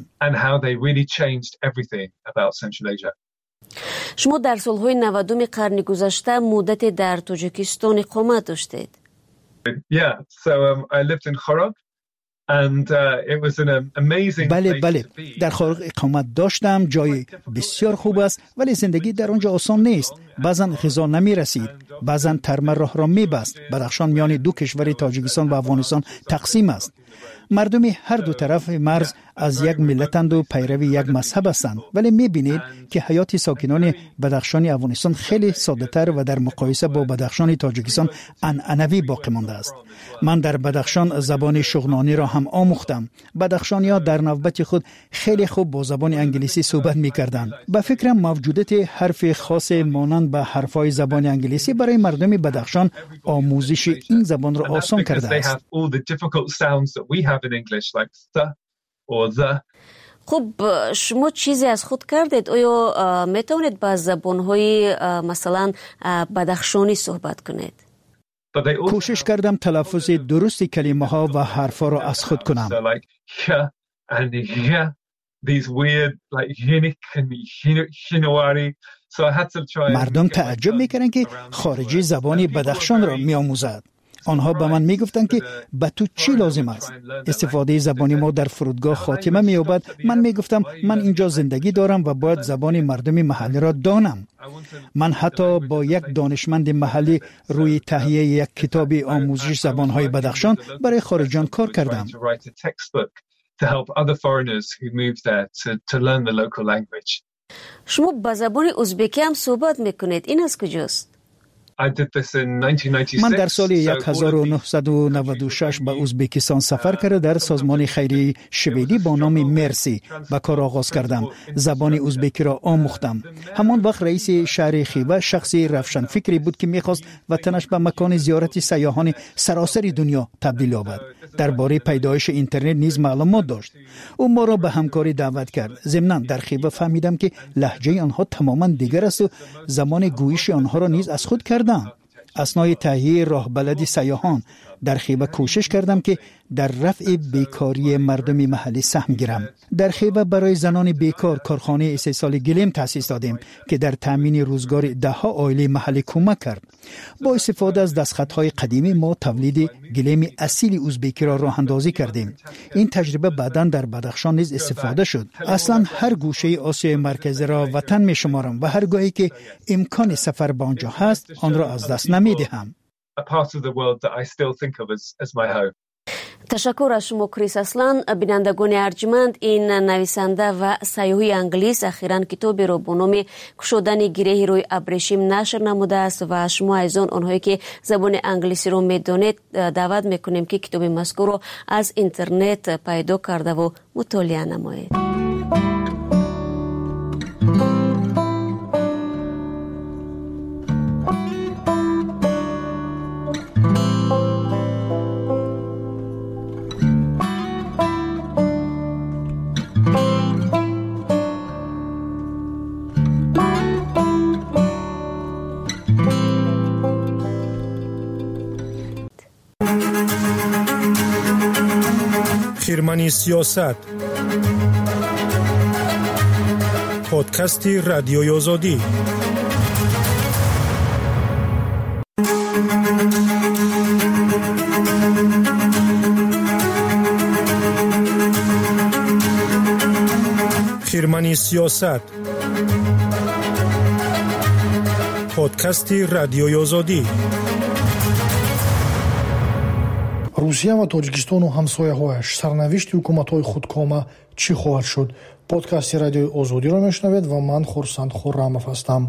شما در سالهای نودم قرن گذشته مدت در تاجیکستان اقامت داشتید. بله بله در خارق اقامت داشتم. جای بسیار خوب است ولی زندگی در آنجا آسان نیست. بعضن غذا نمی رسید، بعضن ترمه راه را می بست. بدخشان میان دو کشور تاجیکستان و افغانستان تقسیم است. مردمی هر دو طرف مرز از یک ملتند و پیروی یک مذهب هستند، ولی می‌بینید که حیات ساکنان بدخشان افغانستان خیلی ساده‌تر و در مقایسه با بدخشان تاجیکستان عنعنوی باقی مانده است. من در بدخشان زبان شغنانی را هم آموختم. بدخشانی‌ها در نوبت خود خیلی خوب با زبان انگلیسی صحبت می‌کردند. به فکرم موجودیت حرف خاص مانند به حرف‌های زبان انگلیسی برای مردم بدخشان آموزش این زبان را آسان کرده است. خب شما چیزی از خود کردید؟ آیا میتونید با زبان‌های مثلا بدخشانی صحبت کنید؟ کوشش کردم تلفظ درست کلمه ها و حرفا را از خود کنم. مردم تعجب میکنن که خارجی زبان بدخشان را میآموزد. آنها به من میگفتند که به تو چی لازم است؟ استفاده زبانی ما در فرودگاه خاتمه مییابد. من میگفتم من اینجا زندگی دارم و باید زبان مردم محلی را دانم. من حتی با یک دانشمند محلی روی تهیه یک کتاب آموزش زبانهای بدخشان برای خارجیان کار کردم. شما با زبان ازبکی هم صحبت میکنید. این از کجاست؟ من در سال هزار و نهصد و نود و شش به ازبکستان سفر کرده در سازمان خیریه شویدی با نام مرسی به کار آغاز کردم. زبان ازبکی را آموختم. همان وقت رئیس شهر خیبه شخصی روشن فکری بود که میخواست وطنش به مکان زیارت سیاحان سراسر دنیا تبدیل یابد. درباره پیدایش اینترنت نیز معلومات داشت. او ما را به همکاری دعوت کرد. ضمناً در خیبه فهمیدم که لهجه آنها تماما دیگر است و زمان گویش آنها را نیز از خود کردم. اثنای تهیه راه بلدی سیاحان در خیبه کوشش کردم که در رفع بیکاری مردم محلی سهم گیرم. در خیبه برای زنان بیکار کارخانه استحصال گلیم تأسیس دادیم که در تامین روزگار ده ها عائله محلی کمک کرد. با استفاده از دستخطهای قدیمی ما تولید گلیم اصیل ازبکی را راه اندازی کردیم. این تجربه بعداً در بدخشان نیز استفاده شد. اصلا هر گوشه آسیای مرکزی را وطن می شمارم و هر گاهی که امکان سفر به آنجا هست آن را از دست نمی دهم. تشکر از شما کریس اسلان. بینندگان ارجمند، این نویسنده و سیاح انگلیس اخیراً کتابی را با نام گشودن گره روی ابریشم نشر نموده است و شما از آن آنهایی که زبان انگلیسی را میدانید دعوت میکنیم که کتاب مذکور را از اینترنت پیدا کرده و مطالعه نمایید. خیرمنی سیاست، پادکست رادیوی آزادی. خیرمنی سیاست، پادکست رادیوی آزادی. روسیه و تاجیکستان و همسایه‌هایش سرنوشت حکومت‌های خودکامه چی خواهد شد؟ پادکست رادیوی آزادی را میشنوید و من خورسند خرم‌اف هستم.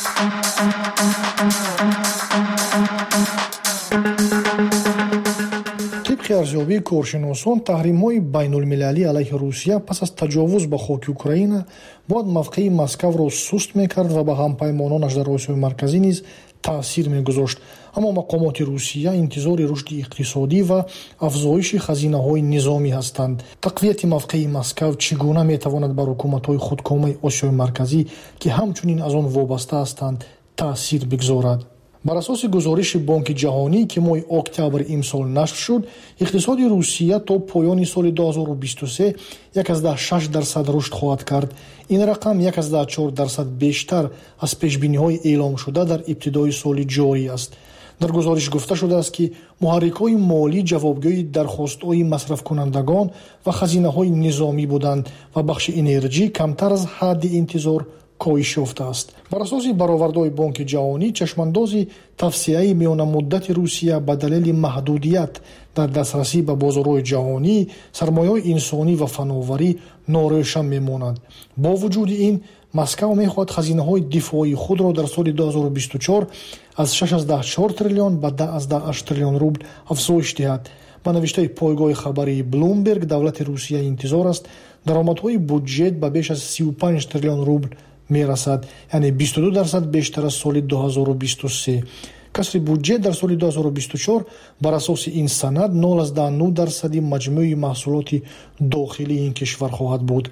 طبق ارزیابی کارشناسان، تحریم‌های بین‌المللی علیه روسیه پس از تجاوز به خاک اوکراین باید موقع مسکو را سست می‌کرد و به همپیمانانش در آسیای مرکزی نیز تأثیر می‌گذاشت. اما مقامات روسیه انتظار رشد اقتصادی و افزایش خزینه‌های نظامی هستند. تقویت موقع مسکو چگونه می‌تواند بر حکومت‌های خودکامه آسیای مرکزی که همچنین از آن وابسته هستند تأثیر بگذارد؟ بر اساس گزارش بانک جهانی که ماه اکتبر امسال نشر شد، اقتصاد روسیه تا پایان سال دو هزار و بیست و سه یک از شش درصد رشد خواهد کرد. این رقم یک از چهار درصد بیشتر از پیش‌بینی‌های اعلام شده در ابتدای سال جاری است. در گزارش گفته شده است که محرک‌های مالی جوابگوی درخواست‌های مصرف کنندگان و خزینه‌های نظامی بودند و بخش انرژی کمتر از حد انتظار коҳиш ёфтааст. бар асоси баровардҳои бонки ҷаҳонӣ, чашмандози тавсеаи миёнамуддати Русия ба далели маҳдудият дар дастрасӣ ба бозорҳои ҷаҳонӣ, сармояҳои инсонӣ ва фановарӣ норавшан мемонад. бо вуҷуди ин, Москва мехоҳад хазинаҳои дифоии худро дар соли ду ҳазору бисту чор аз шаш азда чор триллион ба даҳ азда ҳашт триллион рубл афзоиш диҳад. ба навиштаи пойгоҳи хабарии Bloomberg, давлати Русия интизор аст даромадҳои буҷет ба беш аз сию панҷ триллион рубл мерасад, яъне бисту ду дарсад бештар аз соли ду ҳазору бисту се. касри буҷет дар соли ду ҳазору бисту чор бар асоси ин санад нол азда нӯ дарсади маҷмӯи маҳсулоти дохилии ин кишвар хоҳад буд.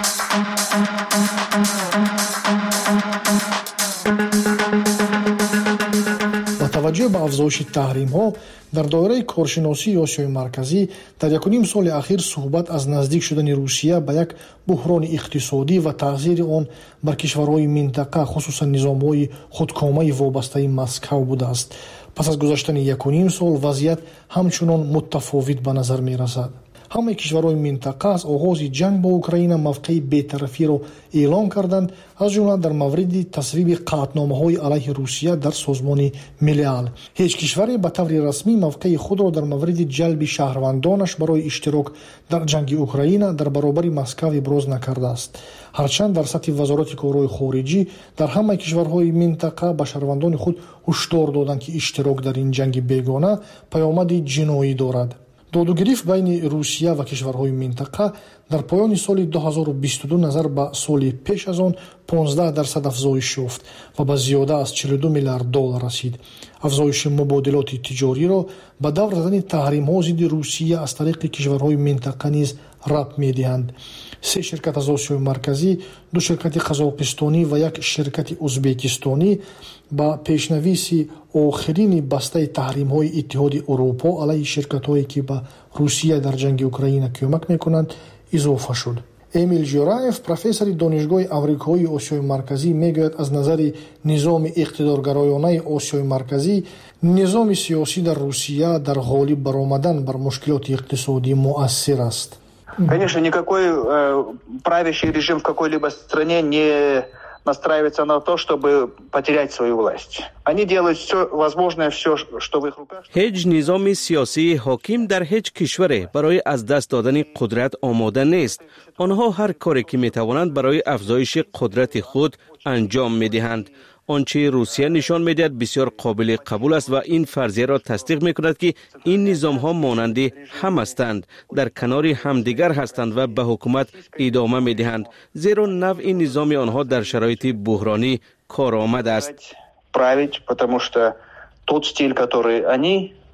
ба таваҷҷӯҳ ба афзоиши таҳримҳо, дар доираи коршиносии Осиёи Марказӣ дар якуним соли ахир суҳбат аз наздик шудани Русия ба як буҳрони иқтисодӣ ва таъсири он бар кишварҳои минтақа, хусусан низомҳои худкомаи вобастаи Москав будааст. пас аз гузаштани якуним сол вазъият ҳамчунон мутафовит ба назар мерасад. ҳамаи кишварҳои минтақа аз оғози ҷанг бо Украина мавқеи бетарафиро эълон карданд, аз ҷумла дар мавриди тасвиби қаъдномаҳои алайҳи Русия дар созмони милал. ҳеҷ кишваре ба таври расмӣ мавқеи худро дар мавриди ҷалби шаҳрвандонаш барои иштирок дар ҷанги Украина дар баробари Москав иброз накардааст. ҳарчанд дар сатҳи вазороти корҳои хориҷӣ дар ҳамаи кишварҳои минтақа ба шаҳрвандони худ ҳушдор доданд, ки иштирок дар ин ҷанги бегона паёмади ҷиноӣ дорад. додугирифт байни Русия ва кишварҳои минтақа дар поёни соли ду ҳазору бисту ду назар ба соли пеш аз он понздаҳ дарсад афзоиш ёфт ва ба зиёда аз чилу ду миллиард доллар расид. афзоиши мубодилоти тиҷориро ба давр задани таҳримҳо зидди Русия аз тариқи кишварҳои минтақа низ рабт медиҳанд. се ширкат аз Осиёи Марказӣ, ду ширкати қазоқистонӣ ва як ширкати узбекистонӣ ба пешнависи охирини бастаи таҳримҳои Иттиҳоди Урупо алайҳи ширкатҳое ки ба Русия дар ҷанги Украина кӯмак мекунанд изофа шуд. Эмил Жураев, профессори донишгоҳи Амрикоии Осиёи Марказӣ, мегӯяд аз назари низоми иқтидоргароёнаи Осиёи Марказӣ, низоми сиёсӣ дар Русия дар ғолиб баромадан бар мушкилоти иқтисодӣ муассир аст. Конечно, никакой э, правящий режим в какой-либо стране не настраивается на то, чтобы потерять свою власть. Они делают все возможное, все, что в их руках. هیچ نظام سیاسی حاکم در هیچ کشوری برای از دست دادن قدرت آماده نیست. آنها هر کاری که میتوانند برای افزایش قدرت خود انجام میدهند. آنچه روسیه نشان میدهد بسیار قابل قبول است و این فرضیه را تصدیق میکند که این نظام ها مانند هم هستند، در کنار همدیگر هستند و به حکومت ادامه میدهند، زیرا نوع نظام آنها در شرایط بحرانی کارآمد است. править, потому что тот стиль, который они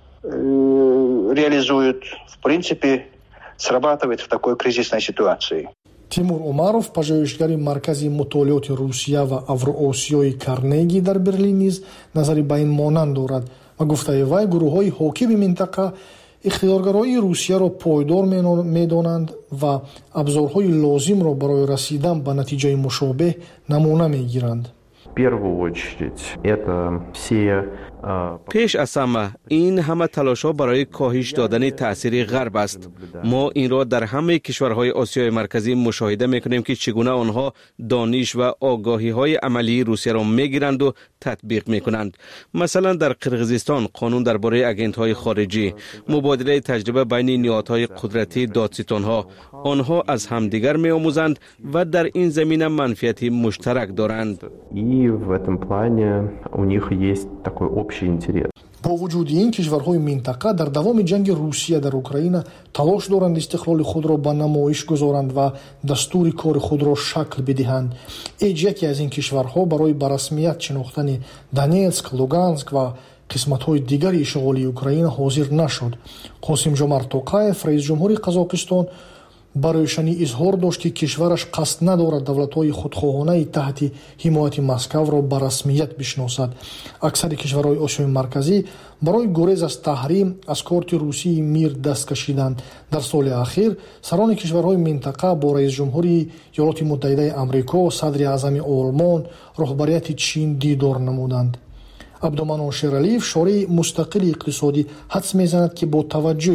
реализуют, в принципе, срабатывает в такой кризисной ситуации. Тимур Умаров, пажӯҳишгари маркази мутолиёти Русия ва Авроосиёи Карнеги дар Берлин низ назари ба ин монанд дорад ва гуфтаи вай, гурӯҳҳои ҳокими минтақа иқтидоргароии Русияро пойдор медонанд ва абзорҳои лозимро барои расидан ба натиҷаи мушобеҳ намуна мегиранд. В первую очередь это все پیش از همه این همه تلاش ها برای کاهش دادن تأثیر غرب است. ما این را در همه کشورهای آسیای مرکزی مشاهده میکنیم که چگونه آنها دانش و آگاهی های عملی روسیه را میگیرند و تطبیق میکنند. مثلا در قرقیزستان قانون درباره اگنت های خارجی، مبادله تجربه بین نهادهای قدرتی دادستان ها، آنها از همدیگر میآموزند و در این زمینه منفعت مشترک دارند. И в этом плане у них есть такой общий интерес. бо вуҷуди ин кишварҳои минтақа дар давоми ҷанги Русия дар Украина талош доранд истиқлоли худро ба намоиш гузоранд ва дастури кори худро шакл бидиҳанд. эҷ яке аз ин кишварҳо барои ба расмият шинохтани Донецк, Луганск ва қисматҳои дигари ишғолии Украина ҳозир нашуд. Қосимҷомарт Тоқаев, раисҷумҳури Қазоқистон, ба рӯшанӣ изҳор дошт, ки кишвараш қасд надорад давлатҳои худхоҳонаи таҳти ҳимояти Москавро ба расмият бишносад. аксари кишварҳои Осиёи Марказӣ барои гурез аз таҳрим аз корти Русии мир даст кашиданд. дар соли ахир сарони кишварҳои минтақа бо раисҷумҳури Иёлоти Муттаҳидаи Амрико, садри аъзами Олмон, роҳбарияти Чин дидор намуданд. Абдуманон Шералиев, шории мустақили иқтисодӣ, ҳадс мезанад, ки бо таваҷҷӯҳ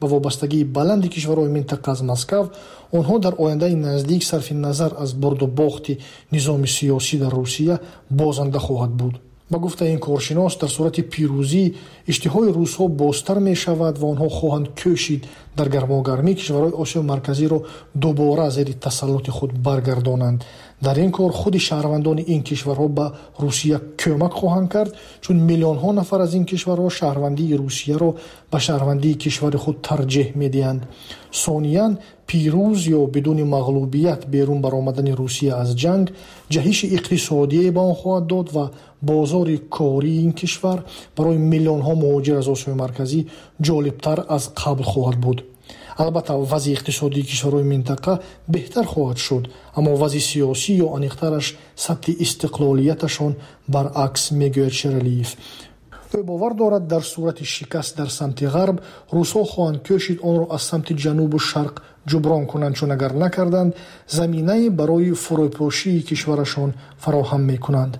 ба вобастагии баланди кишварҳои минтақа аз Москав, онҳо дар ояндаи наздик сарфи назар аз бурду бохти низоми сиёсӣ дар Русия бозанда хоҳад буд. ба гуфтаи ин коршинос, дар сурати пирӯзӣ иштиҳои русҳо бозтар мешавад ва онҳо хоҳанд кӯшид дар гармогармӣ кишварҳои Осиёи марказиро дубора зери тасаллути худ баргардонанд. дар ин кор худи шаҳрвандони ин кишварҳо ба Русия кӯмак хоҳанд кард, чун миллионҳо нафар аз ин кишварҳо шаҳрвандии Русияро ба шаҳрвандии кишвари худ тарҷеҳ медиҳанд. сониян, пирӯз ё бидуни мағлубият берун баромадани Русия аз ҷанг ҷаҳиши иқтисодие ба он хоҳад дод ва бозори кории ин кишвар барои миллионҳо муҳоҷир аз Осиёи марказӣ ҷолибтар аз қабл хоҳад буд. албатта вазъи иқтисодии кишварҳои минтақа беҳтар хоҳад шуд, аммо вазъи сиёсӣ ё аниқтараш сатҳи истиқлолияташон баръакс, мегӯяд Шералиев. ӯ бовар дорад дар сурати шикаст дар самти ғарб русҳо хоҳанд кӯшид онро аз самти ҷанубу шарқ ҷуброн кунанд, чун агар накарданд заминае барои фурӯпошии кишварашон фароҳам мекунанд.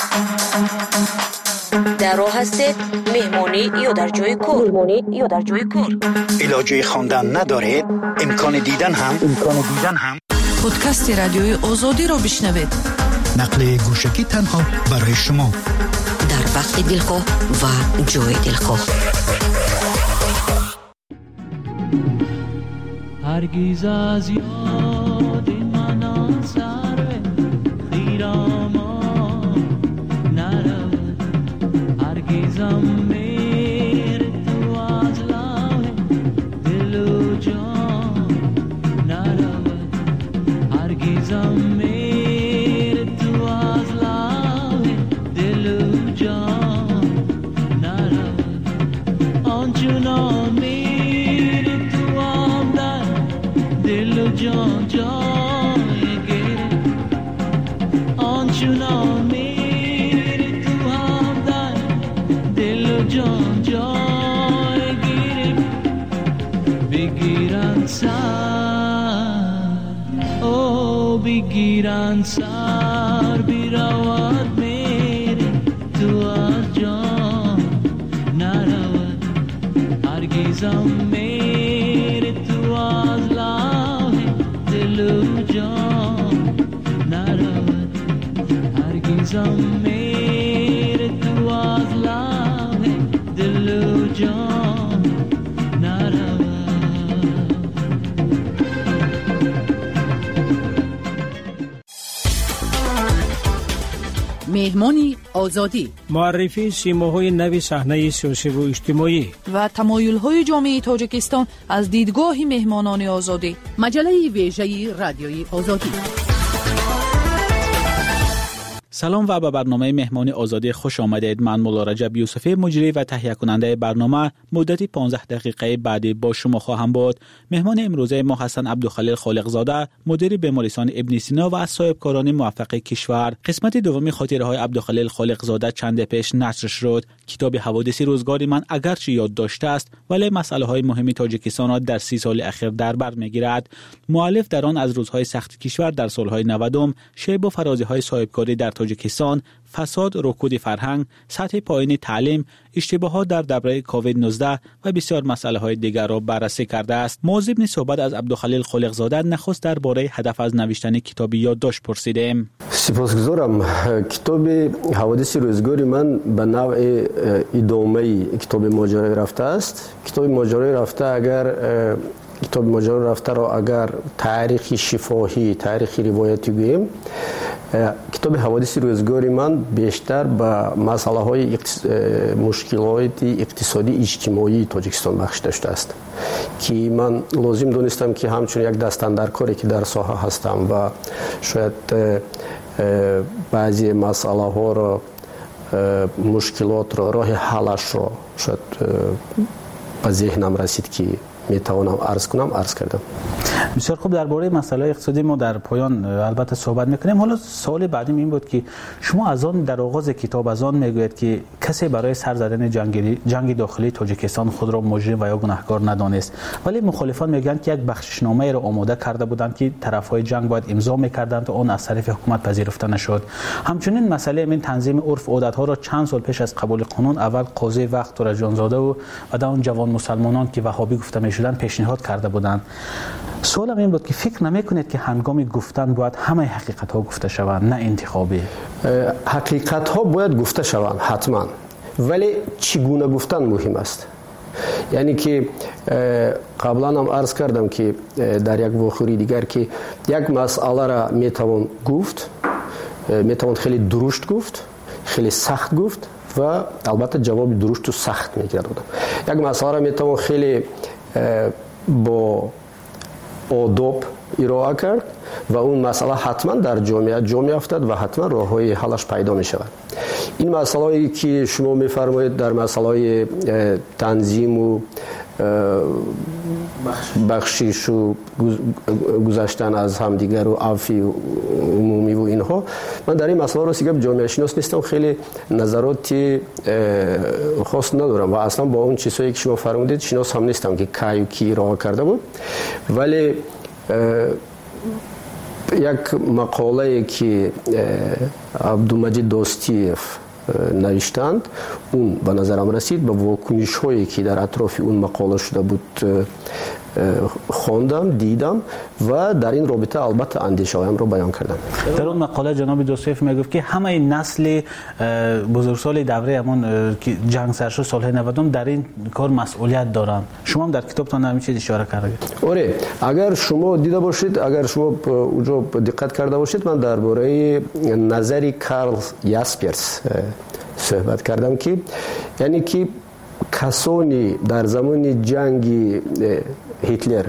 дар роҳ ҳастед меҳмонӣ ё дар ҷои кор меҳмонӣ ё дар ҷои кор илоҷи хондан надоред имкони дидан ҳам имкони дидан ҳам подкасти радиои озодиро бишнавед. нақли гӯшагӣ танҳо барои шумо дар вақти дилхоҳ ва ҷои дилхоҳ. ҳаргиз аз ёди манон сарве хирамон наравад ҳаргизам мери ту аз лавҳе дилу ҷон наравад ҳаргизам мери ту аз лавҳе дилу ҷон наравад ончунон мери ту омдар дилу ҷон ҷои гире ончунон мери ту омдар дилу ҷон ҷои гире бигиранд сар о бигиранд сар биравад мери ту аз ҷон наравад ҳаргизам мери ту аз лавҳе дилу ҷон наравад ҳаргизам мери ту аз лавҳе дилу ҷон наравад. меҳмони озодӣ معرفی سیماهای نوی صحنه سیاسی و اجتماعی و تمایل‌های جامعه تاجیکستان از دیدگاه مهمانان آزادی. مجله ویژه رادیوی آزادی. سلام و به برنامه مهمانی آزادی خوش آمدید. من مولا رجب یوسفی مجری و تهیه کننده برنامه مدتی پانزده دقیقه بعدی با شما خواهم بود. مهمان امروزه ما حسن عبدالخلیل خالقزاده، مدیر بیمارستان ابن سینا و از صاحبکاران موفق کشور. قسمت دومی خاطره های عبدالخلیل خالقزاده چند پیش نشر شد. کتاب حوادث روزگار من اگرچه یاد داشته است ولی مسئله های مهم تاجیکستان را در سی سال اخیر در بر میگیرد. مؤلف در آن از روزهای سخت کشور در سالهای نود، شیب و فرازی های صاحبکاری در تاجیکستان، فساد، رکود فرهنگ، سطح پایین تعلیم، اشتباهات در دوره کووید نوزده و بسیار مسائل های دیگر را بررسی کرده است. موضوع صحبت از عبدالخلیل خالقزاده نخست درباره هدف از نوشتن کتاب یادداشت پرسیدیم. سپاسگزارم. کتاب حوادث روزگار من به نوع ادامه کتاب ماجرای رفته است. کتاب ماجرای رفته اگر کتاب ماجرای رفته را اگر تاریخ شفاهی، تاریخ روایتی گوییم، کتاب حوادث روزگار من بیشتر به مسئله های مشکلات اقتصادی اجتماعی تاجیکستان بخش داشته است که من لازم دانستم که همچون یک دستاندرکاری که در ساحه هستم و شاید بعضی مسئله ها را، مشکلات را، راه حلش را شاید به ذهنم رسید که میتوانم عرض کنم، عرض کردم. بسیار خوب. درباره مسئله اقتصادی ما در پایان البته صحبت میکنیم. حالا سوال بعدیم این بود که شما از آن در آغاز کتاب از آن میگوید که کسی برای سر زدن جنگ جنگ داخلی تاجیکستان خود را مجرم و یا گناهکار ندانست، ولی مخالفان میگن که یک بخششنامه را آماده کرده بودند که طرفهای جنگ باید امضا میکردند و آن از طرف حکومت پذیرفته نشد. همچنین مسئله این تنظیم عرف و عادت‌ها را چند سال پیش از قبول قانون اول قاضی وقت تورجانزاده و بعد اون جوان مسلمانان که وهابی گفته میشدند پیشنهاد کرده بودند. سوالم این بود که فکر نمیکنید که هنگام گفتن باید همه حقیقت ها گفته شوند، نه انتخابی؟ حقیقت ها باید گفته شوند حتما، ولی چگونه گفتن مهم است. یعنی که قبلا هم عرض کردم که در یک واقعی دیگر که یک مسئله را میتوان گفت، میتوان خیلی درشت گفت، خیلی سخت گفت و البته جواب درشت و سخت میگیرد. یک مسئله را میتوان خیلی با آداب ارائه کرد و اون مسئله حتما در جامعه جا میافتد و حتما راههای حلش پیدا می شود. این مسئله‌ای که شما میفرمایید در مسئله تنظیم و بخشش و گذشتن از همدیگر و عفی و عمومی و اینها، من در این مسئله راستی که جامعه شناس نیستم، خیلی نظراتی خاص ندارم و اصلا با اون چیزایی که شما فرمودید شناس هم نیستم که کی و کی راه کرده بود. ولی یک مقاله که عبدالمجید دوستیف نوشتند اون به نظرم رسید، به واکنش هایی که در اطراف اون مقاله شده بود خواندم، دیدم و در این رابطه البته اندیشه هایم رو بیان کردم. در اون مقاله جناب دوستیف میگفت که همه نسل بزرگسال دوره همون که جنگ سر شد سالهای نود در این کار مسئولیت دارن. شما هم در کتابتان همین چیز اشاره کردید. آره، اگر شما دیده باشید، اگر شما اونجا دقت کرده باشید، من درباره نظری کارل یاسپرس صحبت کردم که یعنی که کسانی در زمان جنگ هیتلر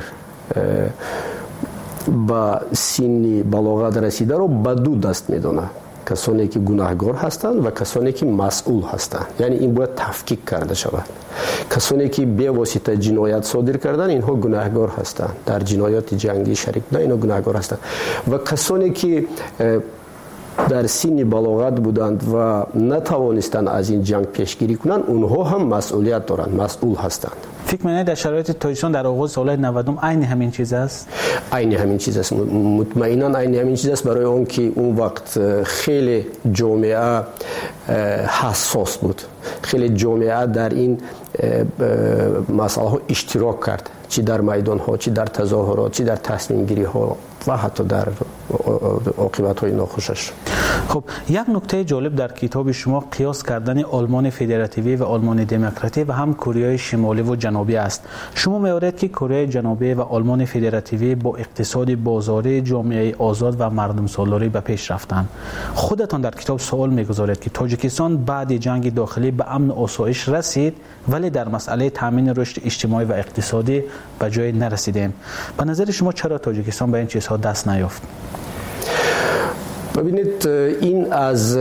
با سن بلاغت رسیده رو به دو دست میدونه، کسانی که گناهکار هستند و کسانی که مسئول هستند. یعنی این باید تفکیک کرده شود. کسانی که به واسطه جنایت صادر کردن اینها گناهکار هستند، در جنایات جنگی شریک بودن اینها گناهکار هستند و کسانی که در سن بلاغت بودند و نتوانستند از این جنگ پیشگیری کنند اونها هم مسئولیت دارند، مسئول هستند. فکر می‌کنید در شرایط تاجیکستان در آغاز سال نود عین همین چیز است؟ عین همین چیز است، مطمئنا عین همین چیز است، برای اون که اون وقت خیلی جامعه حساس بود، خیلی جامعه در این مسئله ها اشتراک کرد، چی در میدان ها، چی در تظاهرات، چی در تصمیم گیری ها و حتی در عاقبت های ناخوشش. خب یک نکته جالب در کتاب شما قیاس کردن آلمان فدراتیوی و آلمان دموکراتی و هم کره شمالی و جنوبی است. شما می‌آورید که کره جنوبی و آلمان فدراتیوی با اقتصاد بازاری، جامعه آزاد و مردم سالاری به پیش رفتند. خودتان در کتاب سوال می‌گذارید که تاجیکستان بعد جنگ داخلی به امن و آسایش رسید ولی در مسئله تامین رشد اجتماعی و اقتصادی به جای نرسیدیم. به نظر شما چرا تاجیکستان به این چیزها دست نیافت؟ ببینید، این از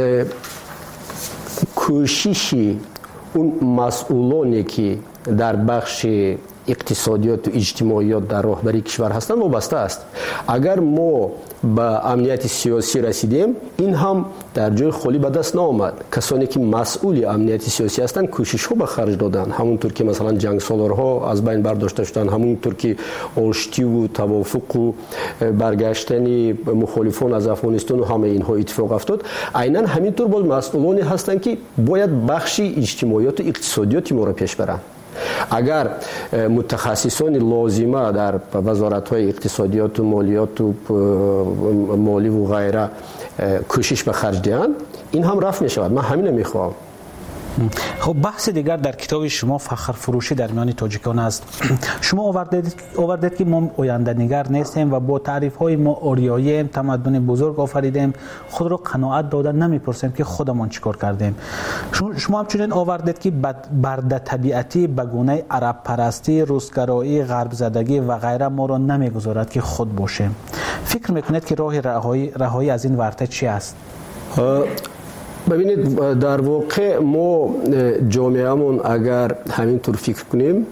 کوشش اون مسئولانی که در بخش اقتصادیات و اجتماعیات در راهبری کشور هستند وابسته است. اگر ما به امنیت سیاسی رسیدیم این هم در جای خالی به دست نآمد. کسانی که مسئول امنیت سیاسی هستند کوشش ها به خرج دادن، همونطور که مثلا جنگ سالارها از بین برداشته شدن، همونطور که آشتی و توافق و برگشتن مخالفان از افغانستان و همه اینها اتفاق افتاد. عیناً همینطور باز مسئولانی هستند که باید بخش اجتماعیات و اقتصادیات ما را پیش برند. اگر متخصصان لازمه در وزارت‌های اقتصادیات و مالیات و مالی و غیره کوشش به خرج دهند این هم رفع می شود. من همین میخوام. خب بحث دیگر در کتاب شما فخر فروشی در میان تاجیکان است. شما آوردید آوردید که ما آینده نگر نیستیم و با تعریف های ما آریایی تمدن بزرگ آفریدیم، خود را قناعت دادن نمیپرسیم که خودمان چیکار کردیم. شما همچنین آوردید که برده طبیعتی به گونه عرب پرستی، روسگرایی، غرب زدگی و غیره ما را نمیگذارد که خود باشیم. فکر میکنید که راه رهایی رهایی از این ورطه چی است؟ ببینید، در واقع ما جامعهمون اگر همینطور فکر کنیم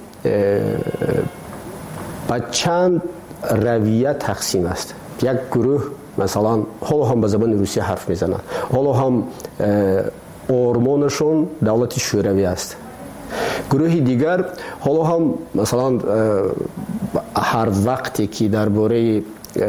با چند رویه تقسیم است. یک گروه مثلا حالا هم به زبان روسیه حرف میزنن، حالا هم آرمانشون دولت شوروی است. گروه دیگر حالا هم مثلا هر وقتی که درباره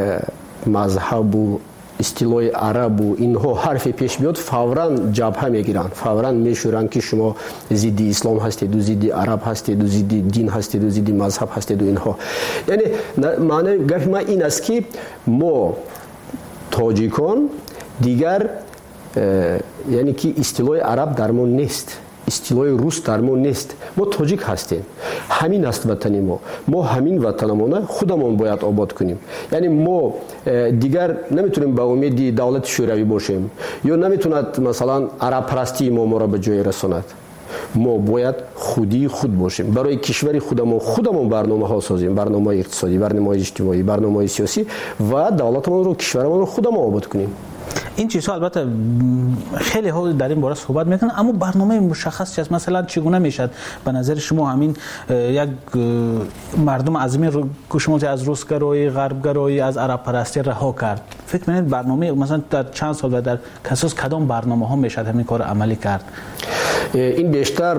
مذهب و استیلای عرب و اینها حرفی پیش بیاد فوراً جبهه میگیرن، فوراً میشورن که شما ضد اسلام هستید و ضد عرب هستید و ضد دین هستید و ضد مذهب هستید و اینها. یعنی معنی گپ ما این است که ما تاجیکان دیگر یعنی که استیلای عرب درمون نیست، استیلای روس درمون نیست، ما تاجیک هستیم، همین است وطن ما، ما همین وطنمون خودمون باید آباد کنیم. یعنی ما دیگر نمیتونیم به امید دولت شوروی باشیم یا نمیتوند مثلا عرب پرستی ما ما را به جای رساند. ما باید خودی خود باشیم، برای کشور خودمون خودمون برنامه ها سازیم، برنامه اقتصادی، برنامه اجتماعی، برنامه سیاسی و دولتمون رو کشورمون رو خودمون آباد کنیم. این چیزها البته خیلی ها در این باره صحبت میکنن، اما برنامه مشخص چیست؟ مثلا چگونه میشد به نظر شما همین یک مردم عظیمی رو که شما از روسگرایی، غربگرایی، از عرب پرستی رها کرد؟ فکر می‌کنید برنامه مثلا در چند سال و در اساس کدام برنامه ها میشد همین کار عملی کرد؟ این بیشتر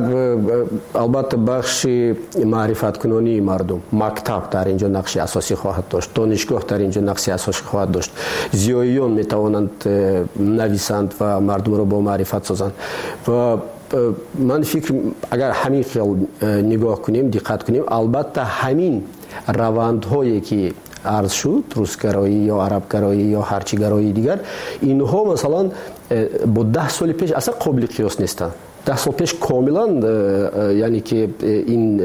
البته بخش معرفت کنانی مردم، مکتب در اینجا نقش اساسی خواهد داشت، دانشگاه در اینجا نقش اساسی خواهد داشت، زیاییان میتوانند نویسند و مردم را با معرفت سازند. و من فکر اگر همین خیال نگاه کنیم، دقت کنیم، البته همین روندهایی که عرض شد، روسگرایی یا عربگرایی یا هرچی گرایی دیگر، اینها مثلا با ده سال پیش اصلا قابل قیاس نیستند. ده سال پیش کاملا یعنی که این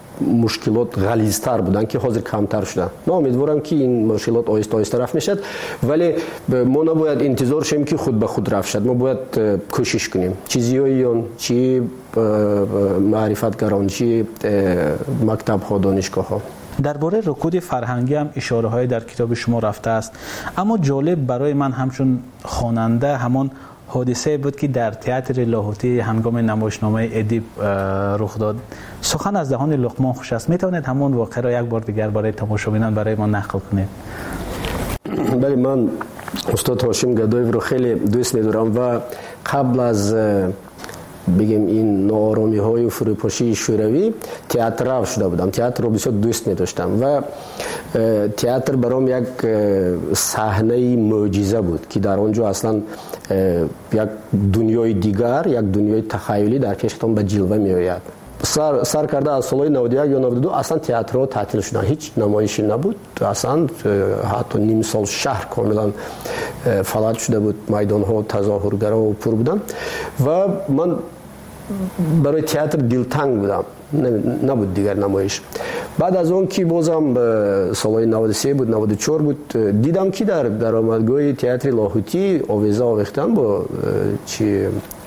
مشکلات غلیظتر بودن که حاضر کمتر شدن. من امیدوارم که این مشکلات آهسته آهسته رفع میشد، ولی ما نباید انتظار شیم که خود به خود رفع شد. ما باید کوشش کنیم، چیزیاییان چی معرفتگران چی مکتب ها، دانشگاه ها. درباره رکود فرهنگی هم اشاره های در کتاب شما رفته است، اما جالب برای من همچون خواننده همان حادثه بود که در تئاتر لاهوتی هنگام نمایشنامه ادیب رخ داد. سخن از دهان لقمان خوش است. میتوانید همون واقعه را یک بار دیگر برای تماشاچیان برای ما نقل کنید؟ بله، من استاد هاشم گدایف رو خیلی دوست می‌دارم و قبل از بگیم این ناآرامی های و فروپاشی شوروی تئاتر رو شده بودم، تئاتر رو بسیار دوست می داشتم و تئاتر برام یک صحنه معجزه بود که در آنجا اصلا یک دنیای دیگر، یک دنیای تخیلی در کشتم به جلوه می آید. سر, سر کرده از سال نود و یک یا نود و دو اصلا تئاترها تعطیل شدن، هیچ نمایشی نبود، اصلا حتی نیم سال شهر کاملا فلج شده بود، میدان ها تظاهرگرا و پر بودن و من برای تئاتر دلتنگ بودم، نبود دیگر نمایش. بعد از اون که بازم سال نود و سه بود، نود و چهار بود، دیدم که در درآمدگاه تئاتر لاهوتی آویزه آویختن با چی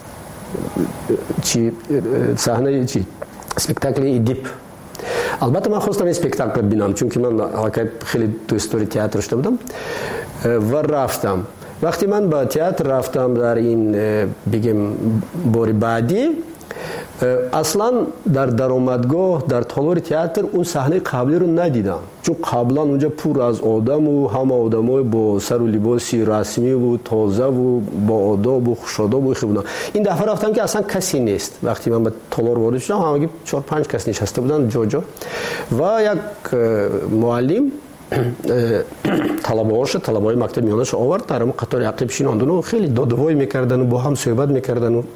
چی صحنه چی اسپکتاکل ادیب. البته من خواستم اسپکتاکل ببینم چون که من حقیقت خیلی دوست داری تئاتر شده بودم و رفتم. وقتی من با تئاتر رفتم در این بگم بار بعدی، اصلا در درآمدگاه در تالار تئاتر اون صحنه قبلی رو ندیدم، چون قبلا اونجا پر از آدم و همه آدمای با سر و لباسی رسمی و تازه و با آداب و خوش‌آداب و بودن. این دفعه رفتم که اصلا کسی نیست. وقتی من به تالار وارد شدم همگی چهار پنج کس نشسته بودن جا جا و یک معلم طلبه‌هاش طلبه‌های مکتب میانش آورد در هم قطار عقب شیناندن و خیلی دادوایی میکردن و با هم صحبت میکردن و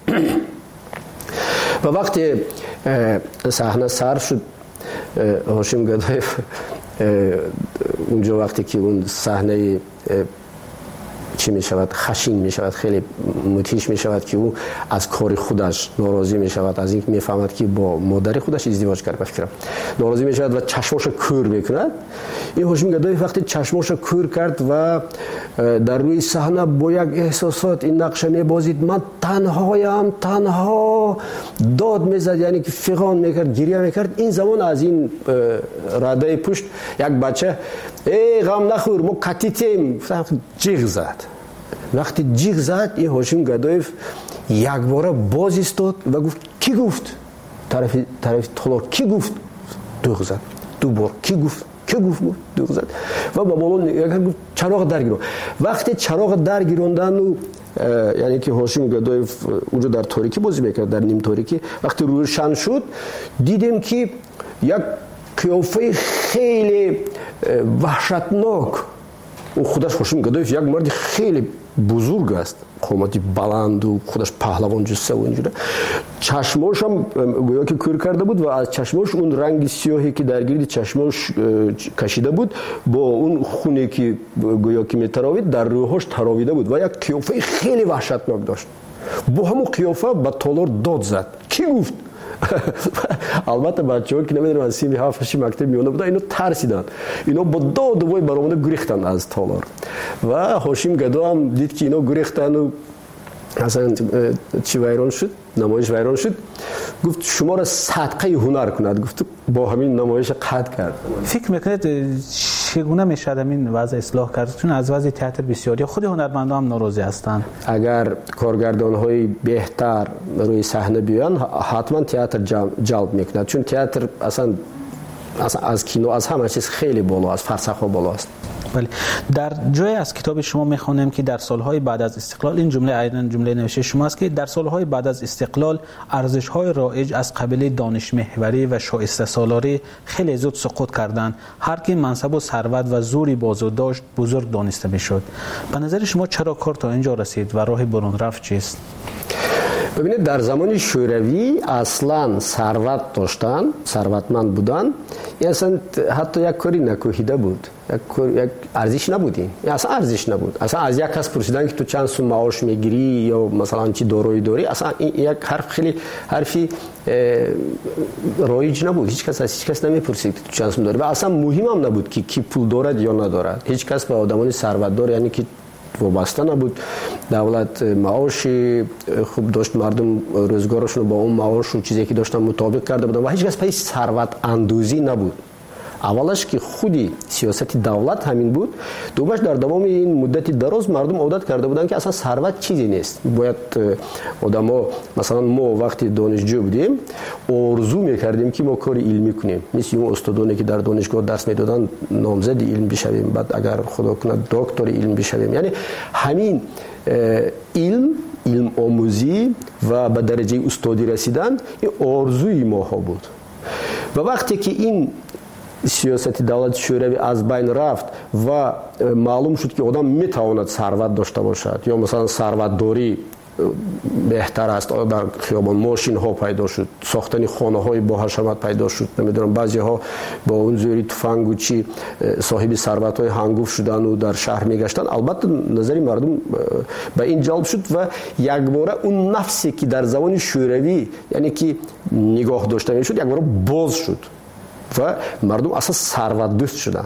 و وقتی صحنه سر شد، هاشم گدایف اونجا وقتی که اون صحنه چی می شود خشین می شود، خیلی متیش می شود که او از کار خودش ناراضی می شود، از اینکه می فهمد که با مادر خودش ازدواج کرده، بفکرم ناراضی می شود و چشماش کور میکند. این هاشم گدایف وقتی چشماش کور کرد و در روی صحنه با یک احساسات این نقشه می بازید، من تنهایم، تنها داد می زد، یعنی که فغان می کرد، گریه می کرد. این زمان از این رده پشت یک بچه ای غم نخور ما کتیتیم جیغ زد. وقتی جیغ زد این هاشم گدایف یک بار باز ایستاد و گفت کی گفت؟ طرف طرف تالار کی گفت؟ دوغ زد. دو بار کی گفت؟ که گفت دروغ زد و با بالا نگاه گفت چراغ درگیرون. وقتی چراغ درگیروندن و یعنی که هاشم گدایف اونجا در تاریکی بازی میکرد، در نیم تاریکی، وقتی روشن شد دیدیم که یک قیافه خیلی وحشتناک. او خودش هاشم گدایف یک مرد خیلی بزرگ است، قامتی بلند و خودش پهلوان جسه و اینجوره. چشماش هم گویا که کور کرده بود و از چشماش اون رنگ سیاهی که در گرد چشماش کشیده بود با اون خونی که گویا که میتراوید در روحش تراویده بود و یک قیافه خیلی وحشتناک داشت. با همون قیافه به تالار داد زد. کی گفت؟ البته بچه‌ها که نمیدونم از سیمی هفتشی مکتب میونه بودن اینو ترسیدن، اینا با داد و وای برآمده گریختن از تالار و هاشم گدا هم دید که اینا گریختن و اصلا چی ویران شد، نمایش ویران شد. گفت شما را صدقه هنر کند. گفت با همین نمایش قطع کرد. فکر میکنید چگونه میشه همین وضع اصلاح کرد؟ چون از وضع تئاتر بسیاری خود هنرمندان هم ناراضی هستند. اگر کارگردان‌های بهتر روی صحنه بیان حتما تئاتر جلب میکند، چون تئاتر اصلا از کینو از همه چیز خیلی بالا است، فرسخ‌ها بالا است. بله. در جای از کتاب شما میخوانم که در سالهای بعد از استقلال، این جمله ایران جمله نوشته شما است که در سالهای بعد از استقلال ارزش‌های رایج از قبیل دانش محوری و شایسته سالاری خیلی زود سقوط کردند. هر کی منصب و ثروت و زوری بازو داشت بزرگ دانسته میشد. به نظر شما چرا کار تا اینجا رسید و راه برون رفت چیست؟ ببینید در زمان شوروی اصلا ثروت داشتن، ثروتمند بودن، این اصلا حتی یک کاری نکوهیده بود، یک یک ارزش نبودین، اصلا ارزش نبود. اصلا از یک کس پرسیدن که تو چند سو معاش میگیری یا مثلا چی دارایی داری، اصلا این یک حرف خیلی حرفی رایج نبود. هیچ کس از هیچ کس نمیپرسید که تو چند سو داری و اصلا مهم هم نبود که کی پول دارد یا ندارد. هیچ کس به آدمان ثروتدار یعنی که وابسته نبود. دولت معاش خوب داشت، مردم روزگارشون رو با اون معاش و چیزی که داشتن مطابق کرده بودن و هیچ کس پای ثروت اندوزی نبود. اولش که خودی سیاست دولت همین بود، دومش در دوام این مدتی دراز مردم عادت کرده بودن که اصلا ثروت چیزی نیست. باید آدما مثلا ما وقتی دانشجو بودیم آرزو میکردیم که ما کار علمی کنیم، مثل اون استادانی که در دانشگاه درس میدادن نامزد علم بشویم، بعد اگر خدا کنه دکتر علم بشویم. یعنی همین علم علم آموزی و به درجه استادی رسیدن این آرزوی ما ها بود. و وقتی که این سیاست دولت شوروی از بین رفت و معلوم شد که آدم میتواند ثروت داشته باشد یا مثلا ثروت داری بهتر است، در خیابان ماشین ها پیدا شد، ساختن خانه های با حشمت پیدا شد، نمیدونم بعضی ها با اون زوری تفنگ و چی صاحب ثروت های هنگفت شدن و در شهر میگشتن. البته نظری مردم به این جلب شد و یک باره اون نفسی که در زمان شوروی یعنی که نگاه داشته میشد یک باره باز شد و مردم اصلا ثروت دوست شدن.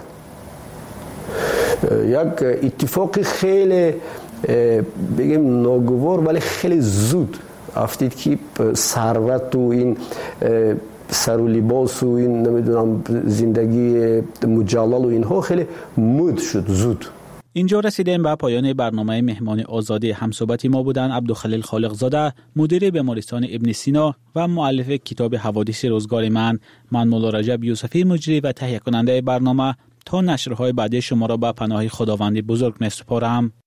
یک اتفاق خیلی بگیم ناگوار ولی خیلی زود افتید که ثروت و این سر و لباس و این نمیدونم زندگی مجلل و اینها خیلی مد شد زود. اینجا رسیدیم به پایان برنامه مهمان آزادی. همصحبت ما بودن عبدالخلیل خالقزاده، مدیر بیمارستان ابن سینا و مؤلف کتاب حوادث روزگار من. من مولا رجب یوسفی مجری و تهیه کننده برنامه تا نشرهای بعدی شما را به پناه خداوند بزرگ می‌سپارم.